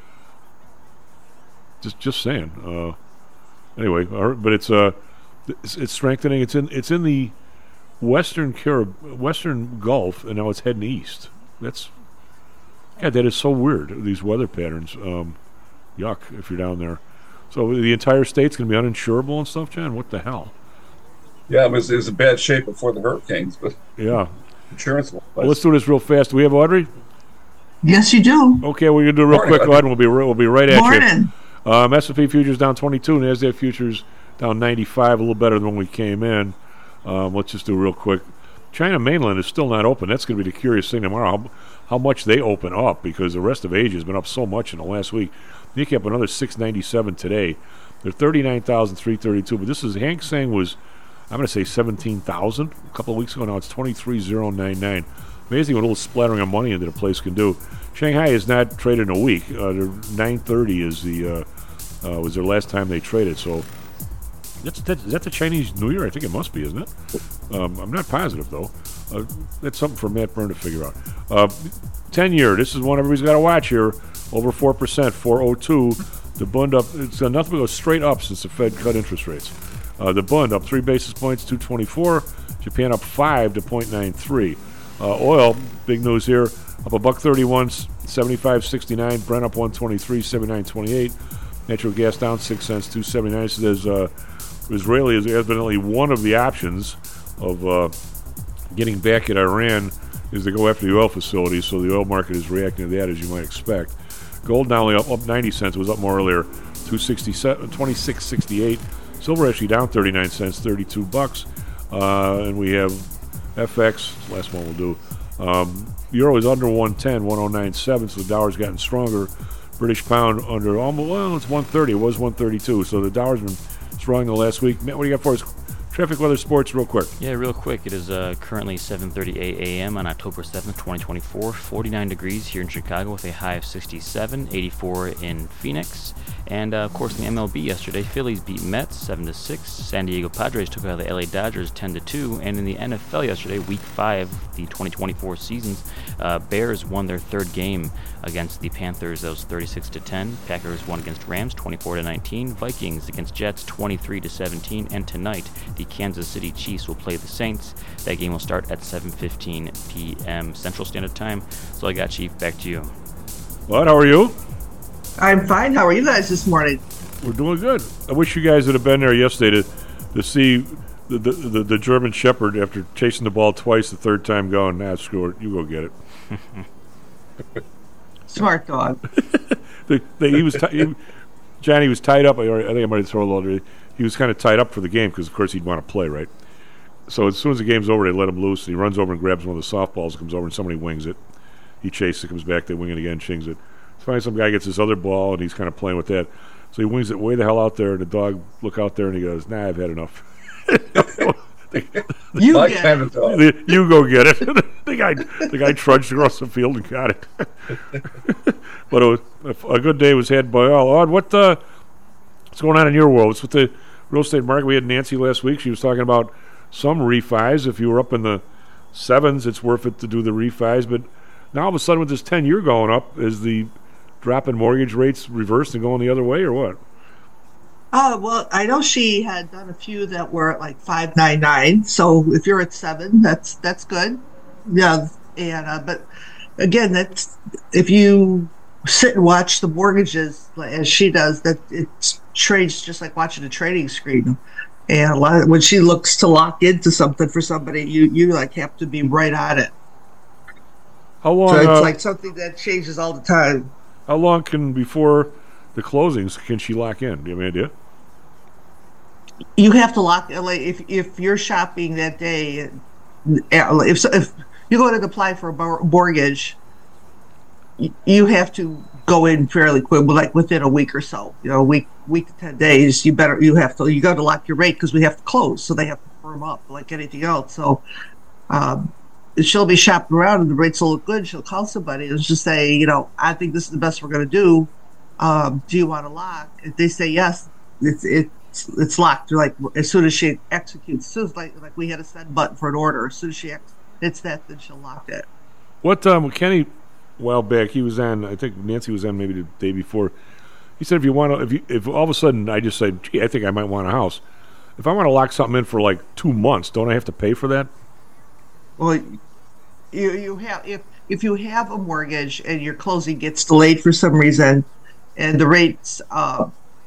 Just saying. Anyway, but it's strengthening. It's in the Western Gulf, and now it's heading east. That is so weird. These weather patterns. Yuck! If you're down there, so the entire state's going to be uninsurable and stuff, John. What the hell? Yeah, it was in bad shape before the hurricanes, but yeah, insurance. Well, let's do this real fast. Do we have Audrey? Yes, you do. Okay, we're gonna do it real quick, Audrey. We'll be right at Morning. you. S&P futures down 22, NASDAQ futures down 95, a little better than when we came in. Let's just do real quick. China mainland is still not open. That's going to be the curious thing tomorrow. How much they open up, because the rest of Asia has been up so much in the last week. Nikkei up another 697 today. They're 39,332, but this is Hang Seng was, I'm going to say 17,000 a couple of weeks ago. Now it's 23,099. Amazing what a little splattering of money into the place can do. Shanghai is not traded in a week. 9:30 is was their last time they traded. So is that the Chinese New Year? I think it must be, isn't it? I'm not positive though. That's something for Matt Byrne to figure out. 10-year. This is one everybody's got to watch here. Over 4%, 402. The Bund up. It's nothing but go straight up since the Fed cut interest rates. The Bund up 3 basis points, 224. Japan up 5 to 0.93. Oil, big news here, up $1.31, 75.69. Brent up 123, 79.28. Natural gas down 6 cents, 2.79. So there's Israeli is evidently one of the options of getting back at Iran is to go after the oil facilities. So the oil market is reacting to that, as you might expect. Gold now only up 90 cents. It was up more earlier, 26.68. Silver actually down 39 cents, $32. And we have FX, last one we'll do. Euro is under 110, 109.7, so the dollar's gotten stronger. British pound under almost, well, it's 130. It was 132, so the dollar's been strong the last week. Matt, what do you got for us? Traffic, weather, sports, real quick. Yeah, real quick. It is currently 7:38 a.m. on October 7th, 2024. 49 degrees here in Chicago with a high of 67, 84 in Phoenix. And, of course, in the MLB yesterday, Phillies beat Mets 7-6. San Diego Padres took out the LA Dodgers 10-2. And in the NFL yesterday, Week 5, the 2024 seasons, Bears won their third game against the Panthers. That was 36-10. Packers won against Rams 24-19. Vikings against Jets 23-17. And tonight, the Kansas City Chiefs will play the Saints. That game will start at 7:15 p.m. Central Standard Time. So I got, Chief. Back to you. What? How are you? I'm fine. How are you guys this morning? We're doing good. I wish you guys would have been there yesterday to see the German Shepherd after chasing the ball twice, the third time going, nah, screw it, you go get it. Smart dog. Johnny was tied up. I think I might have thrown a little. He was kind of tied up for the game because, of course, he'd want to play, right? So as soon as the game's over, they let him loose. And he runs over and grabs one of the softballs, comes over, and somebody wings it. He chases it, comes back, they wing it again, chings it. Finally, some guy gets this other ball, and he's kind of playing with that. So he wings it way the hell out there, and the dog look out there, and he goes, nah, I've had enough. You go get it. the guy trudged across the field and got it. But it was a good day was had by all. Odd, what's going on in your world? What's with the real estate market? We had Nancy last week. She was talking about some refis. If you were up in the 7s, it's worth it to do the refis. But now all of a sudden with this 10-year going up, is the drop in mortgage rates reversed and going the other way, or what? Oh, well, I know she had done a few that were at like 5.99. So if you're at 7, that's good. Yeah, and but again, that's if you sit and watch the mortgages as she does, that it trades just like watching a trading screen. And a lot when she looks to lock into something for somebody, you like have to be right on it. How long? So it's like something that changes all the time. How long before the closings can she lock in? Do you have any idea? You have to lock, like if you're shopping that day, if you're going to apply for a mortgage, you have to go in fairly quick, like within a week or so. You know, week to 10 days. You got to lock your rate because we have to close, so they have to firm up like anything else. So she'll be shopping around, and the rates will look good. She'll call somebody and just say, I think this is the best we're going to do. Do you want to lock? If they say yes, it's locked. Like as soon as she executes, as soon as like we had a send button for an order, as soon as she hits that, then she'll lock it. What Kenny, a while back, he was on. I think Nancy was on maybe the day before. He said if all of a sudden I just said, gee, I think I might want a house. If I want to lock something in for like 2 months, don't I have to pay for that? Well, you have if you have a mortgage and your closing gets delayed for some reason, and the rates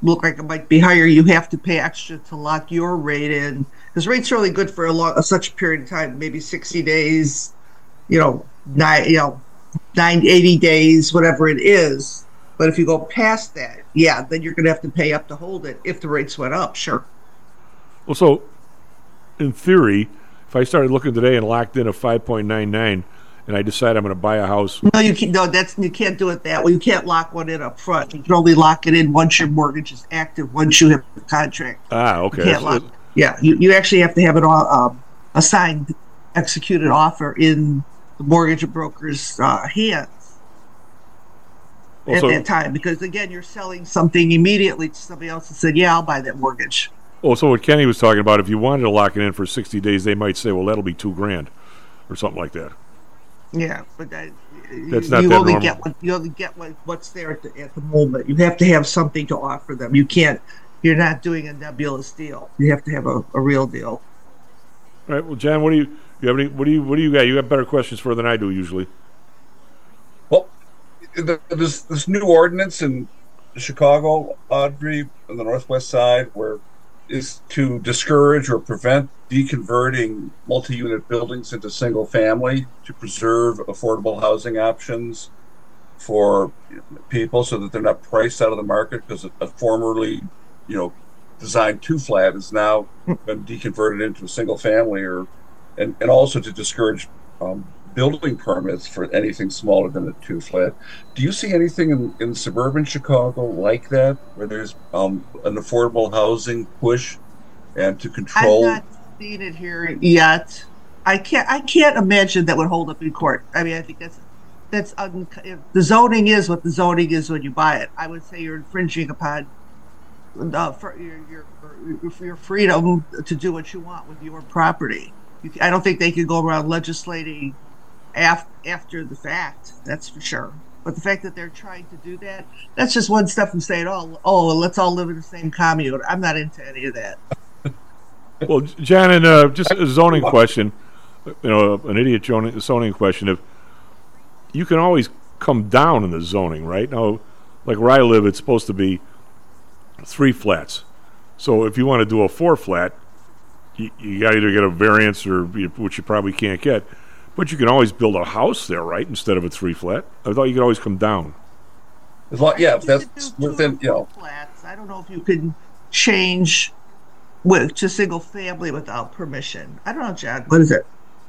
look like it might be higher, you have to pay extra to lock your rate in, because rate's really good for such a period of time, maybe 60 days, 80 days, whatever it is. But if you go past that, then you're going to have to pay up to hold it if the rates went up. Sure. Well, so in theory, if I started looking today and locked in a 5.99, and I decide I'm going to buy a house. No, you can't. No, you can't do it that way. You can't lock one in up front. You can only lock it in once your mortgage is active. Once you have the contract. Okay. You can't lock. Yeah, you actually have to have it a signed, executed offer in the mortgage broker's hands at that time, because again, you're selling something immediately to somebody else and said, "Yeah, I'll buy that mortgage." Oh, so what Kenny was talking about, if you wanted to lock it in for 60 days, they might say, "Well, that'll be $2,000 or something like that." Yeah, but that's not you that only normal. you only get what's there at the moment. You have to have something to offer them. You can't. You're not doing a nebulous deal. You have to have a real deal. All right. Well, John, what do you have? What do you got? You got better questions for than I do usually. Well, there's this new ordinance in Chicago, Audrey, on the northwest side, where is to discourage or prevent deconverting multi-unit buildings into single family to preserve affordable housing options for people so that they're not priced out of the market, because a formerly, designed 2-flat is now been deconverted into a single family, and also to discourage building permits for anything smaller than a 2-flat. Do you see anything in suburban Chicago like that, where there's an affordable housing push and to control? I've not seen it here yet. I can't imagine that would hold up in court. I mean, I think if the zoning is what the zoning is when you buy it, I would say you're infringing upon for your freedom to do what you want with your property. I don't think they could go around legislating after the fact, that's for sure. But the fact that they're trying to do that, that's just one step from saying, let's all live in the same commune. I'm not into any of that. Well, John, and just a zoning question, an idiot zoning question. If you can always come down in the zoning, right? Now, like where I live, it's supposed to be 3 flats. So if you want to do a 4-flat, you got to either get a variance which you probably can't get. But you can always build a house there, right, instead of a 3-flat. I thought you could always come down. If that's within, flats. I don't know if you can change to single family without permission. I don't know, John. What is it?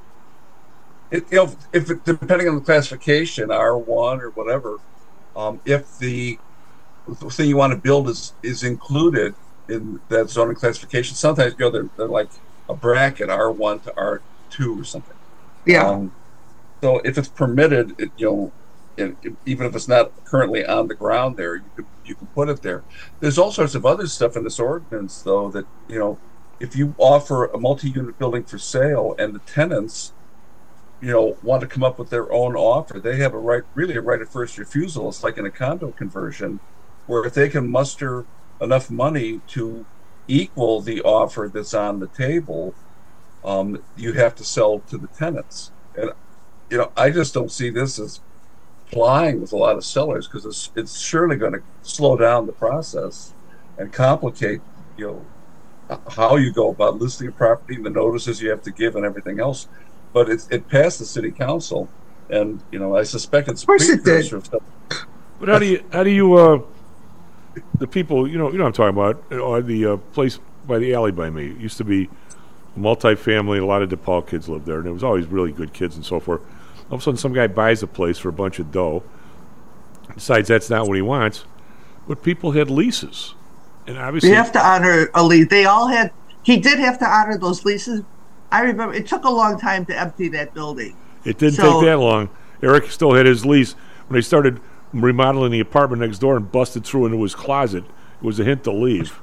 If depending on the classification, R1 or whatever, if the thing you want to build is included in that zoning classification, sometimes they're like a bracket, R1 to R2 or something. Yeah. So if it's permitted, even if it's not currently on the ground there, you can put it there. There's all sorts of other stuff in this ordinance, though, that if you offer a multi-unit building for sale and the tenants, want to come up with their own offer, they have a right of first refusal. It's like in a condo conversion, where if they can muster enough money to equal the offer that's on the table, you have to sell to the tenants. And I just don't see this as flying with a lot of sellers, because it's surely going to slow down the process and complicate how you go about listing a property, the notices you have to give, and everything else. But it passed the city council, and I suspect it's. Of course it did. But how do you the people what I'm talking about, the place by the alley by me, it used to be multi-family, a lot of DePaul kids lived there, and it was always really good kids and so forth. All of a sudden, some guy buys a place for a bunch of dough, decides that's not what he wants, but people had leases, and obviously you have to honor a lease. He did have to honor those leases. I remember it took a long time to empty that building. It didn't take that long. Eric still had his lease. When they started remodeling the apartment next door and busted through into his closet, it was a hint to leave.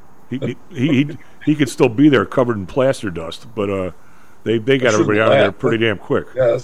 He could still be there covered in plaster dust, but they got everybody out of there pretty damn quick. Yes.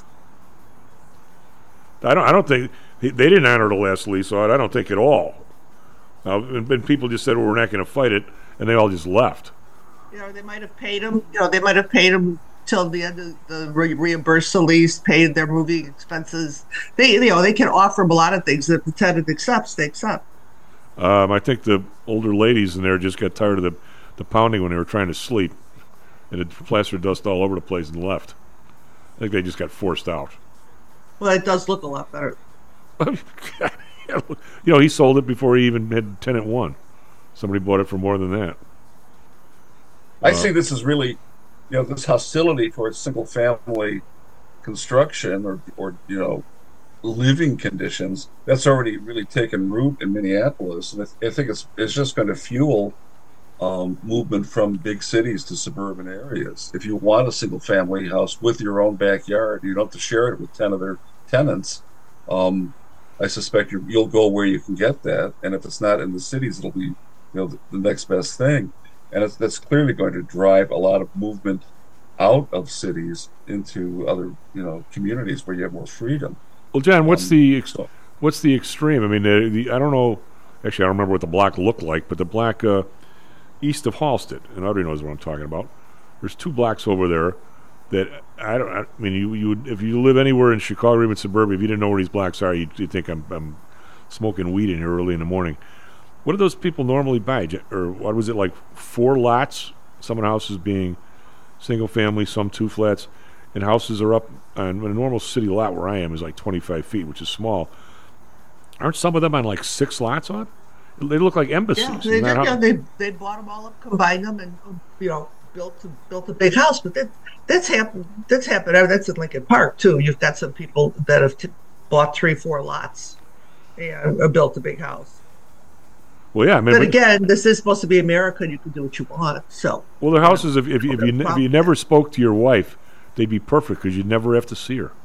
I don't think they didn't honor the last lease on it. I don't think at all. And people just said, "Well, we're not going to fight it," and they all just left. They might have paid him. They might have paid him till the end of the reimburse the lease, paid their moving expenses. They can offer them a lot of things that the tenant accepts. They accept. I think the older ladies in there just got tired of the pounding when they were trying to sleep, and it plastered dust all over the place and left. I think they just got forced out. Well, it does look a lot better. He sold it before he even had tenant one. Somebody bought it for more than that. I see this as really, this hostility towards single-family construction or living conditions. That's already really taken root in Minneapolis, and I think it's just going to fuel movement from big cities to suburban areas. If you want a single-family house with your own backyard, you don't have to share it with 10 other tenants. I suspect you'll go where you can get that, and if it's not in the cities, it'll be the next best thing. And that's clearly going to drive a lot of movement out of cities into other communities where you have more freedom. Well, John, what's the extreme? I mean, I don't know. Actually, I don't remember what the block looked like, but the block east of Halstead, and Audrey knows what I'm talking about. There's 2 blocks over there that I mean, you would, if you live anywhere in Chicago or even suburbia, if you didn't know where these blocks are, you'd think I'm smoking weed in here early in the morning. What do those people normally buy? Or what was it, like 4 lots? Some houses being single family, some 2 flats, and houses are up on a normal city lot where I am is like 25 feet, which is small. Aren't some of them on like 6 lots on? They look like embassies. Yeah, they bought them all up, combined them, and built a big house. But that's happened. That's in Lincoln Park too. You've got some people that have bought 3-4 lots and built a big house. Well, yeah. I mean, but again, this is supposed to be America, and you can do what you want. So, well, the houses, if you never spoke to your wife, they'd be perfect because you'd never have to see her.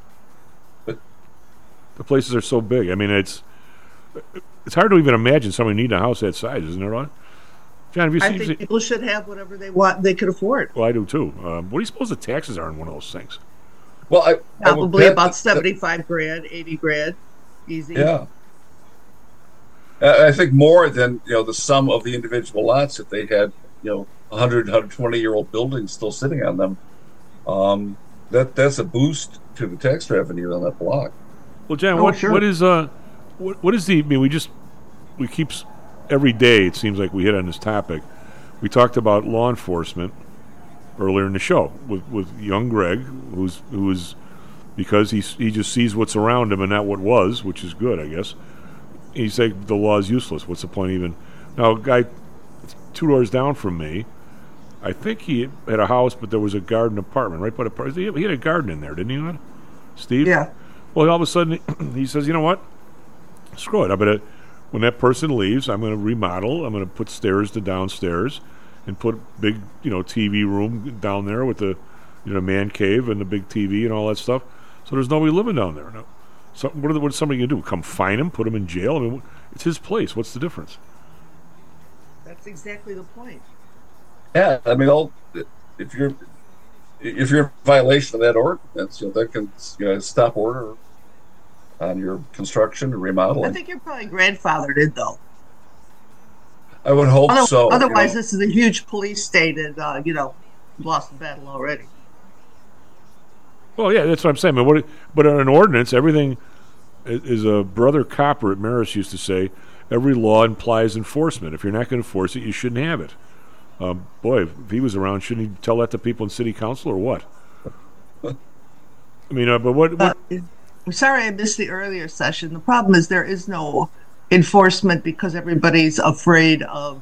The places are so big. I mean, it's hard to even imagine somebody needing a house that size, isn't it, Ron? John, have you seen? I think people should have whatever they want, they could afford. Well, I do too. What do you suppose the taxes are on one of those things? Well, probably about $75,000, $80,000, easy. Yeah. I think more than the sum of the individual lots if they had 100, 120-year-old buildings still sitting on them. That's a boost to the tax revenue on that block. Well, John, what is the? I mean, we keep every day. It seems like we hit on this topic. We talked about law enforcement earlier in the show with young Greg, who is because he just sees what's around him and not what was, which is good, I guess. He said the law is useless. What's the point even? Now, a guy 2 doors down from me, I think he had a house, but there was a garden apartment right by the park. He had a garden in there, didn't he, Ron? Steve? Yeah. Well, all of a sudden, he says, you know what? Screw it. When that person leaves, I'm going to remodel. I'm going to put stairs to downstairs and put big, TV room down there with the, man cave and the big TV and all that stuff. So there's nobody living down there. Now, so what's somebody going to do? Come find him? Put him in jail? I mean, it's his place. What's the difference? That's exactly the point. Yeah, I mean, if you're in violation of that ordinance, that can stop order on your construction and remodeling. I think you're probably grandfathered in, though. I would hope so. Otherwise, this is a huge police state, and lost the battle already. Well, yeah, that's what I'm saying. But on an ordinance, everything is a brother Copper at Marist used to say. Every law implies enforcement. If you're not going to enforce it, you shouldn't have it. Boy, if he was around, shouldn't he tell that to people in city council or what? I mean, but what? I'm sorry I missed the earlier session. The problem is there is no enforcement because everybody's afraid of,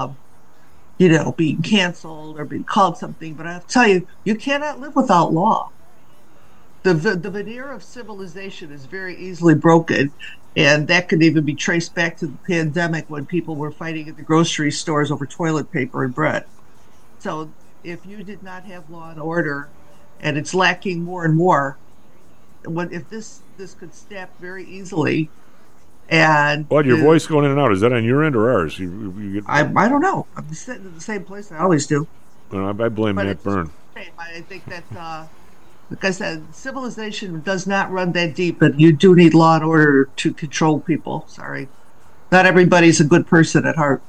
being canceled or being called something. But I have to tell you, you cannot live without law. The veneer of civilization is very easily broken, and that could even be traced back to the pandemic when people were fighting at the grocery stores over toilet paper and bread. So if you did not have law and order, and it's lacking more and more, if this could snap very easily, and what, your voice going in and out, is that on your end or ours? I don't know. I'm sitting in the same place I always do. I blame Matt Byrne. I think that. Like I said, civilization does not run that deep, but you do need law and order to control people. Sorry. Not everybody's a good person at heart.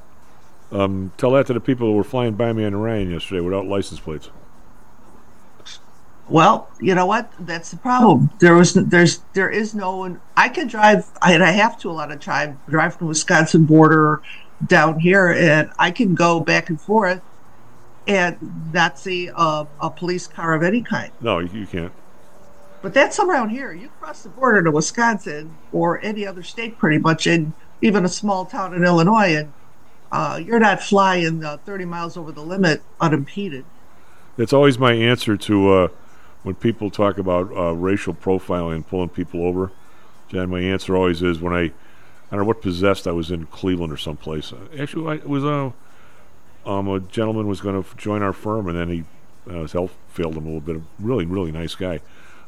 Tell that to the people who were flying by me on Ryan yesterday without license plates. Well, you know what? That's the problem. There is no one. I can drive, and I have to a lot of time, drive from Wisconsin border down here, and I can go back and forth and not see a police car of any kind. No, you can't. But that's around here. You cross the border to Wisconsin or any other state pretty much, and even a small town in Illinois, and you're not flying 30 miles over the limit unimpeded. That's always my answer to when people talk about racial profiling and pulling people over. Jen, my answer always is when I don't know what possessed I was in Cleveland or someplace. Actually, it was a gentleman was going to join our firm, and then his health failed him a little bit. A really, really nice guy.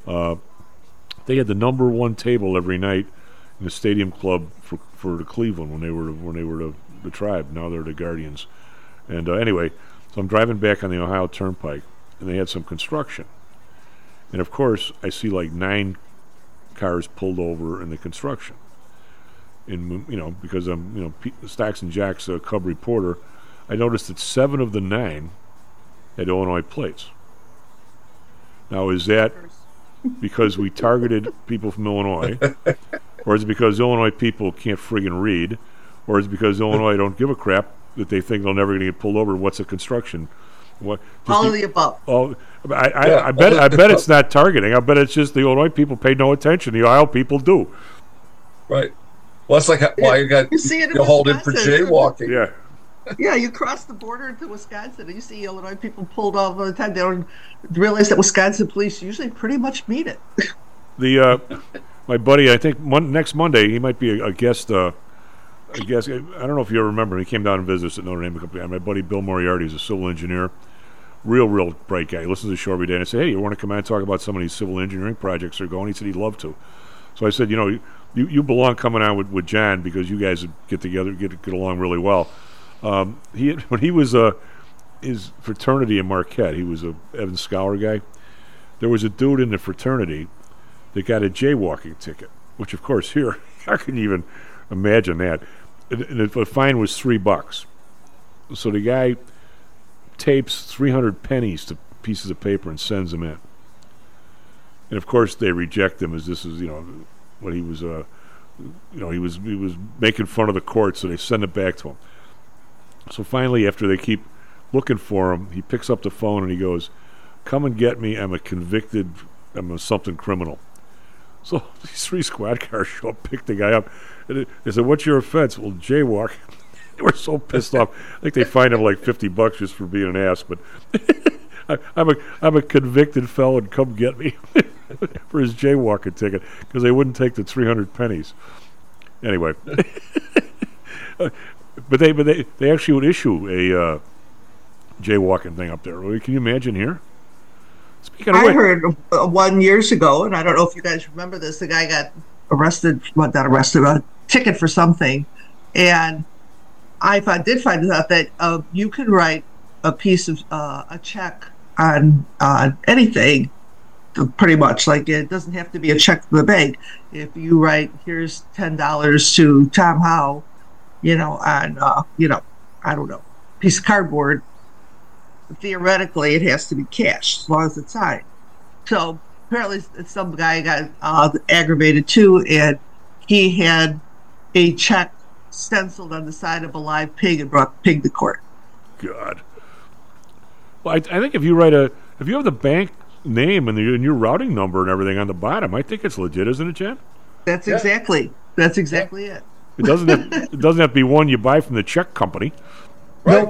They had the number one table every night in the Stadium Club for the Cleveland when they were the Tribe. Now they're the Guardians. And anyway, so I'm driving back on the Ohio Turnpike, and they had some construction. And of course, I see like 9 cars pulled over in the construction. And because I'm Stocks and Jocks Cub reporter, I noticed that 7 of the 9 had Illinois plates. Now, is that because we targeted people from Illinois, or is it because Illinois people can't friggin' read, or is it because Illinois don't give a crap that they think they're never going to get pulled over? What's a construction? What? All of the above. I bet it's not targeting. I bet it's just the Illinois people pay no attention. The Ohio people do. Right. Well, it's like why you see it in hold in for jaywalking. Yeah. Yeah, you cross the border into Wisconsin, and you see Illinois people pulled off all the time. They don't realize that Wisconsin police usually pretty much mean it. My buddy, I think next Monday he might be a guest. I don't know if you remember. He came down and visited us at Notre Dame. My buddy Bill Moriarty is a civil engineer, real bright guy. He listens to the show every day. And I said, "Hey, you want to come out and talk about some of these civil engineering projects that are going?" He said he'd love to. So I said, you belong coming on with John because you guys get together, get along really well. When he was his fraternity in Marquette, he was a Evans Scholar guy. There was a dude in the fraternity that got a jaywalking ticket, which of course here, how can you even imagine that? And the fine was $3. So the guy tapes 300 pennies to pieces of paper and sends them in. And of course they reject him as this is, what he was, he was making fun of the court, so they send it back to him. So finally, after they keep looking for him, he picks up the phone and he goes, "Come and get me. I'm a something criminal." So these 3 squad cars show up, pick the guy up. And they said, "What's your offense?" "Well, jaywalk." They were so pissed off. I think they fined him like $50 just for being an ass. But I'm a convicted felon. Come get me for his jaywalking ticket because they wouldn't take the 300 pennies. Anyway. But they actually would issue a jaywalking thing up there. Can you imagine here? Speaking of I heard one years ago, and I don't know if you guys remember this. The guy got a ticket for something, and I did find out that you can write a piece of a check on anything, pretty much. Like it doesn't have to be a check to the bank. If you write, "Here's $10 to Tom Howe," on, I don't know, piece of cardboard, theoretically it has to be cash as long as it's signed. So apparently some guy got aggravated too, and he had a check stenciled on the side of a live pig and brought the pig to court. God. Well, I think if you have the bank name and your routing number and everything on the bottom, I think it's legit, isn't it, Jen? That's exactly it. It doesn't have to be one you buy from the check company. Right.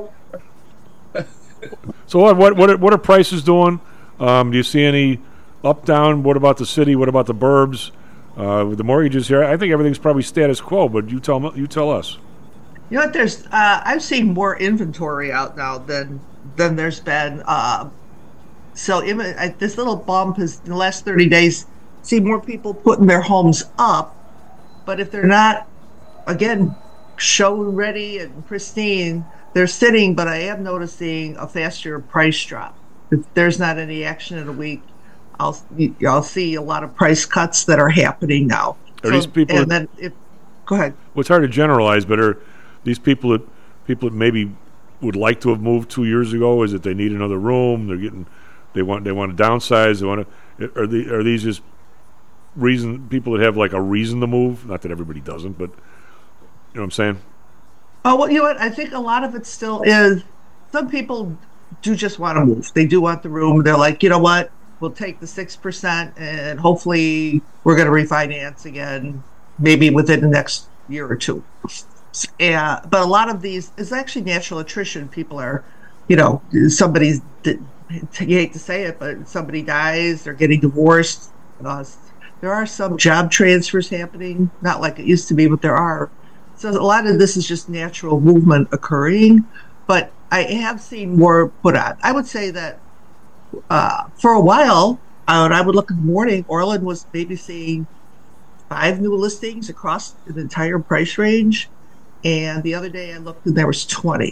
So what are prices doing? Do you see any up, down? What about the city? What about the burbs? With the mortgages here, I think everything's probably status quo. But you tell us. You know what? There's I've seen more inventory out now than there's been. So this little bump is in the last 30 days. See more people putting their homes up, but if they're not, again, show ready and pristine, they're sitting. But I am noticing a faster price drop. If there's not any action in a week, I'll see a lot of price cuts that are happening now. Are these people? Go ahead. Well, it's hard to generalize, but are these people that maybe would like to have moved 2 years ago? Is it they need another room? They're getting They want to downsize. They want to. Are these just people that have like a reason to move? Not that everybody doesn't, but you know what I'm saying. Oh, well, you know what? I think a lot of it still is. Some people do just want to move. They do want the room. They're like, you know what? We'll take the 6%, and hopefully we're going to refinance again, maybe within the next year or two. But a lot of these is actually natural attrition. People are, somebody's. You hate to say it, but somebody dies. They're getting divorced. There are some job transfers happening, not like it used to be, but there are. So a lot of this is just natural movement occurring. But I have seen more put on. I would say that for a while, when I would look in the morning, Orland was maybe seeing 5 new listings across the entire price range. And the other day I looked and there was 20.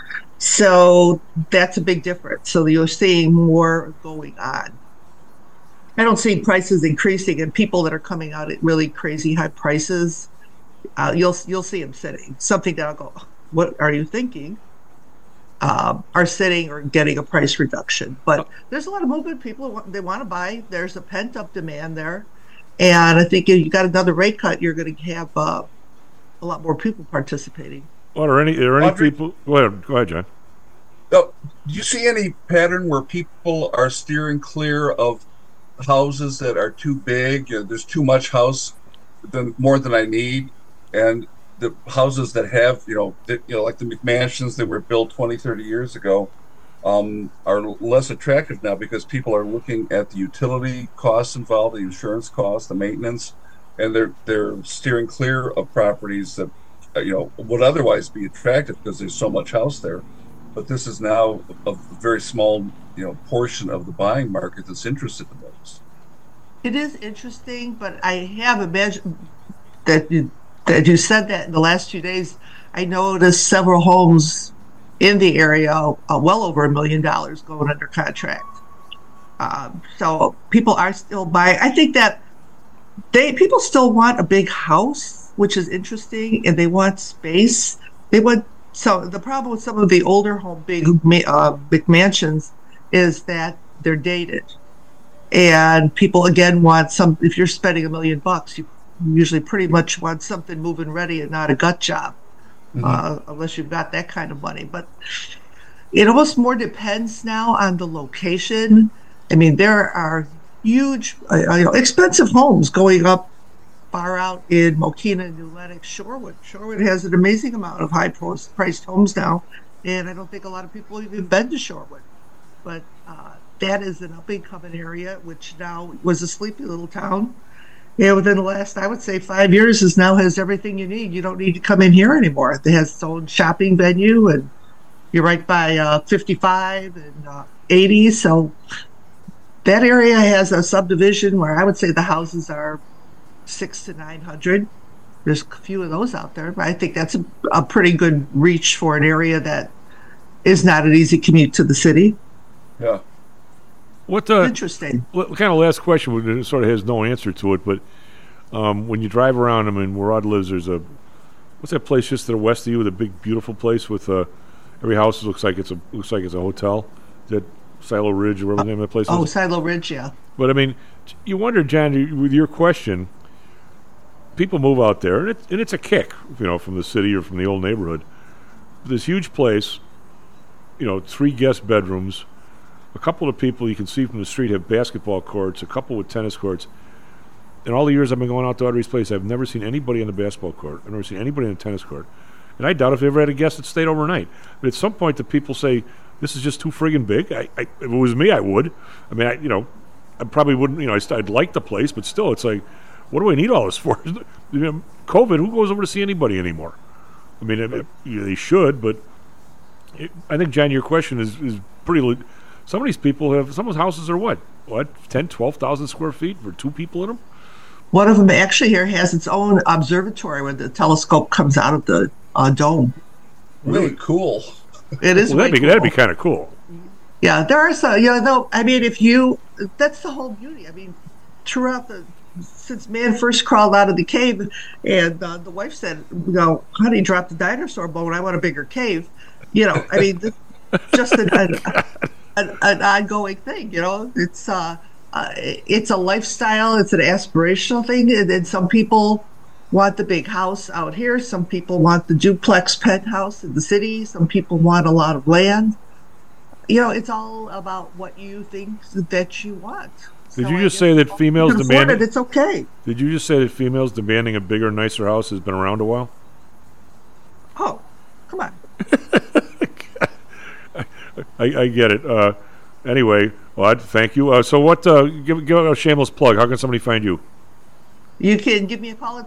So that's a big difference. So you're seeing more going on. I don't see prices increasing, and people that are coming out at really crazy high prices, you'll see them sitting. Something that I'll go, what are you thinking? Are sitting or getting a price reduction. But there's a lot of movement. People, they want to buy. There's a pent-up demand there. And I think if you got another rate cut, you're going to have a lot more people participating. Well, are any people? Go ahead, John. Do you see any pattern where people are steering clear of houses that are too big? There's too much house, more than I need, and the houses that have, like the McMansions that were built 20, 30 years ago, are less attractive now because people are looking at the utility costs involved, the insurance costs, the maintenance, and they're steering clear of properties that would otherwise be attractive because there's so much house there. But this is now a very small portion of the buying market that's interested the most. It is interesting, but I have imagined that you said that in the last 2 days. I noticed several homes in the area, well over $1 million going under contract. So people are still buying. I think that people still want a big house, which is interesting, and they want space. So the problem with some of the older big McMansions is that they're dated, and people again want some. If you're spending $1 million, you usually pretty much want something moving ready and not a gut job, unless you've got that kind of money. But it almost more depends now on the location. I mean, there are huge, expensive homes going up far out in Mokina, New Lenox, Shorewood. Shorewood has an amazing amount of high-priced homes now, and I don't think a lot of people have even been to Shorewood. But that is an up-and-coming area, which now was a sleepy little town. Yeah, within the last, I would say, 5 years, now has everything you need. You don't need to come in here anymore. It has its own shopping venue, and you're right by 55 and 80. So that area has a subdivision where I would say the houses are 600 to 900. There's a few of those out there, but I think that's a pretty good reach for an area that is not an easy commute to the city. Yeah. Interesting. What kind of last question? It sort of has no answer to it, but when you drive around, where Rod lives, there's what's that place just to the west of you? The big, beautiful place with every house looks like it's a hotel. Is that Silo Ridge or whatever the name of that place is? Oh, Silo Ridge, yeah. But you wonder, John, with your question, people move out there, and it's a kick, from the city or from the old neighborhood. This huge place, 3 guest bedrooms. A couple of people you can see from the street have basketball courts, a couple with tennis courts. In all the years I've been going out to Audrey's place, I've never seen anybody on the basketball court. I've never seen anybody on the tennis court. And I doubt if they ever had a guest that stayed overnight. But at some point, the people say, this is just too friggin' big. If it was me, I would. I probably wouldn't, I'd like the place, but still, it's like, what do I need all this for? COVID, who goes over to see anybody anymore? They should, but I think, John, your question is pretty... Some of these people some of those houses are what, 10, 12,000 square feet for 2 people in them? One of them actually here has its own observatory where the telescope comes out of the dome. Really cool. It is. Well, that'd be kind of cool. Yeah, there are some. That's the whole beauty. Throughout since man first crawled out of the cave, and the wife said, "Honey, drop the dinosaur bone. I want a bigger cave." Just an ongoing thing. It's a lifestyle. It's an aspirational thing, and then some people want the big house out here. Some people want the duplex penthouse in the city. Some people want a lot of land. It's all about what you think that you want. Did you just say that females demanding? It's okay. Did you just say that females demanding a bigger, nicer house has been around a while? Oh, come on. I get it. Anyway, well, thank you. So what, give a shameless plug. How can somebody find you? You can give me a call at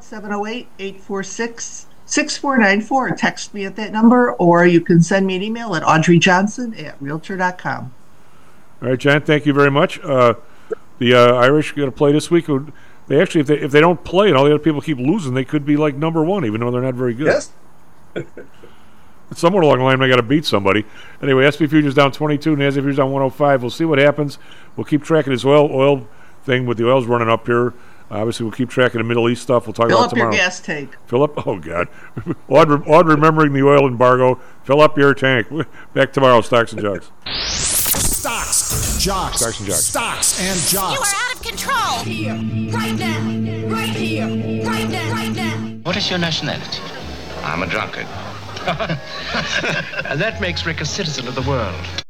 708-846-6494 or text me at that number, or you can send me an email at audreyjohnson@realtor.com. All right, John, thank you very much. The Irish got to play this week. They actually, if they don't play and all the other people keep losing, they could be like number one, even though they're not very good. Yes. Somewhere along the line, they got to beat somebody. Anyway, SP Futures down 22, NASDAQ Futures down 105. We'll see what happens. We'll keep tracking this oil thing with the oils running up here. Obviously, we'll keep tracking the Middle East stuff. We'll talk about tomorrow. Fill up your gas tank. Fill up. Oh God. Odd remembering the oil embargo. Fill up your tank. Back tomorrow. Stocks and Jocks. Stocks, Jocks. Stocks and Jocks. Stocks and Jocks. You are out of control. Here, right now, right here, right now, right now. What is your nationality? I'm a drunkard. And that makes Rick a citizen of the world.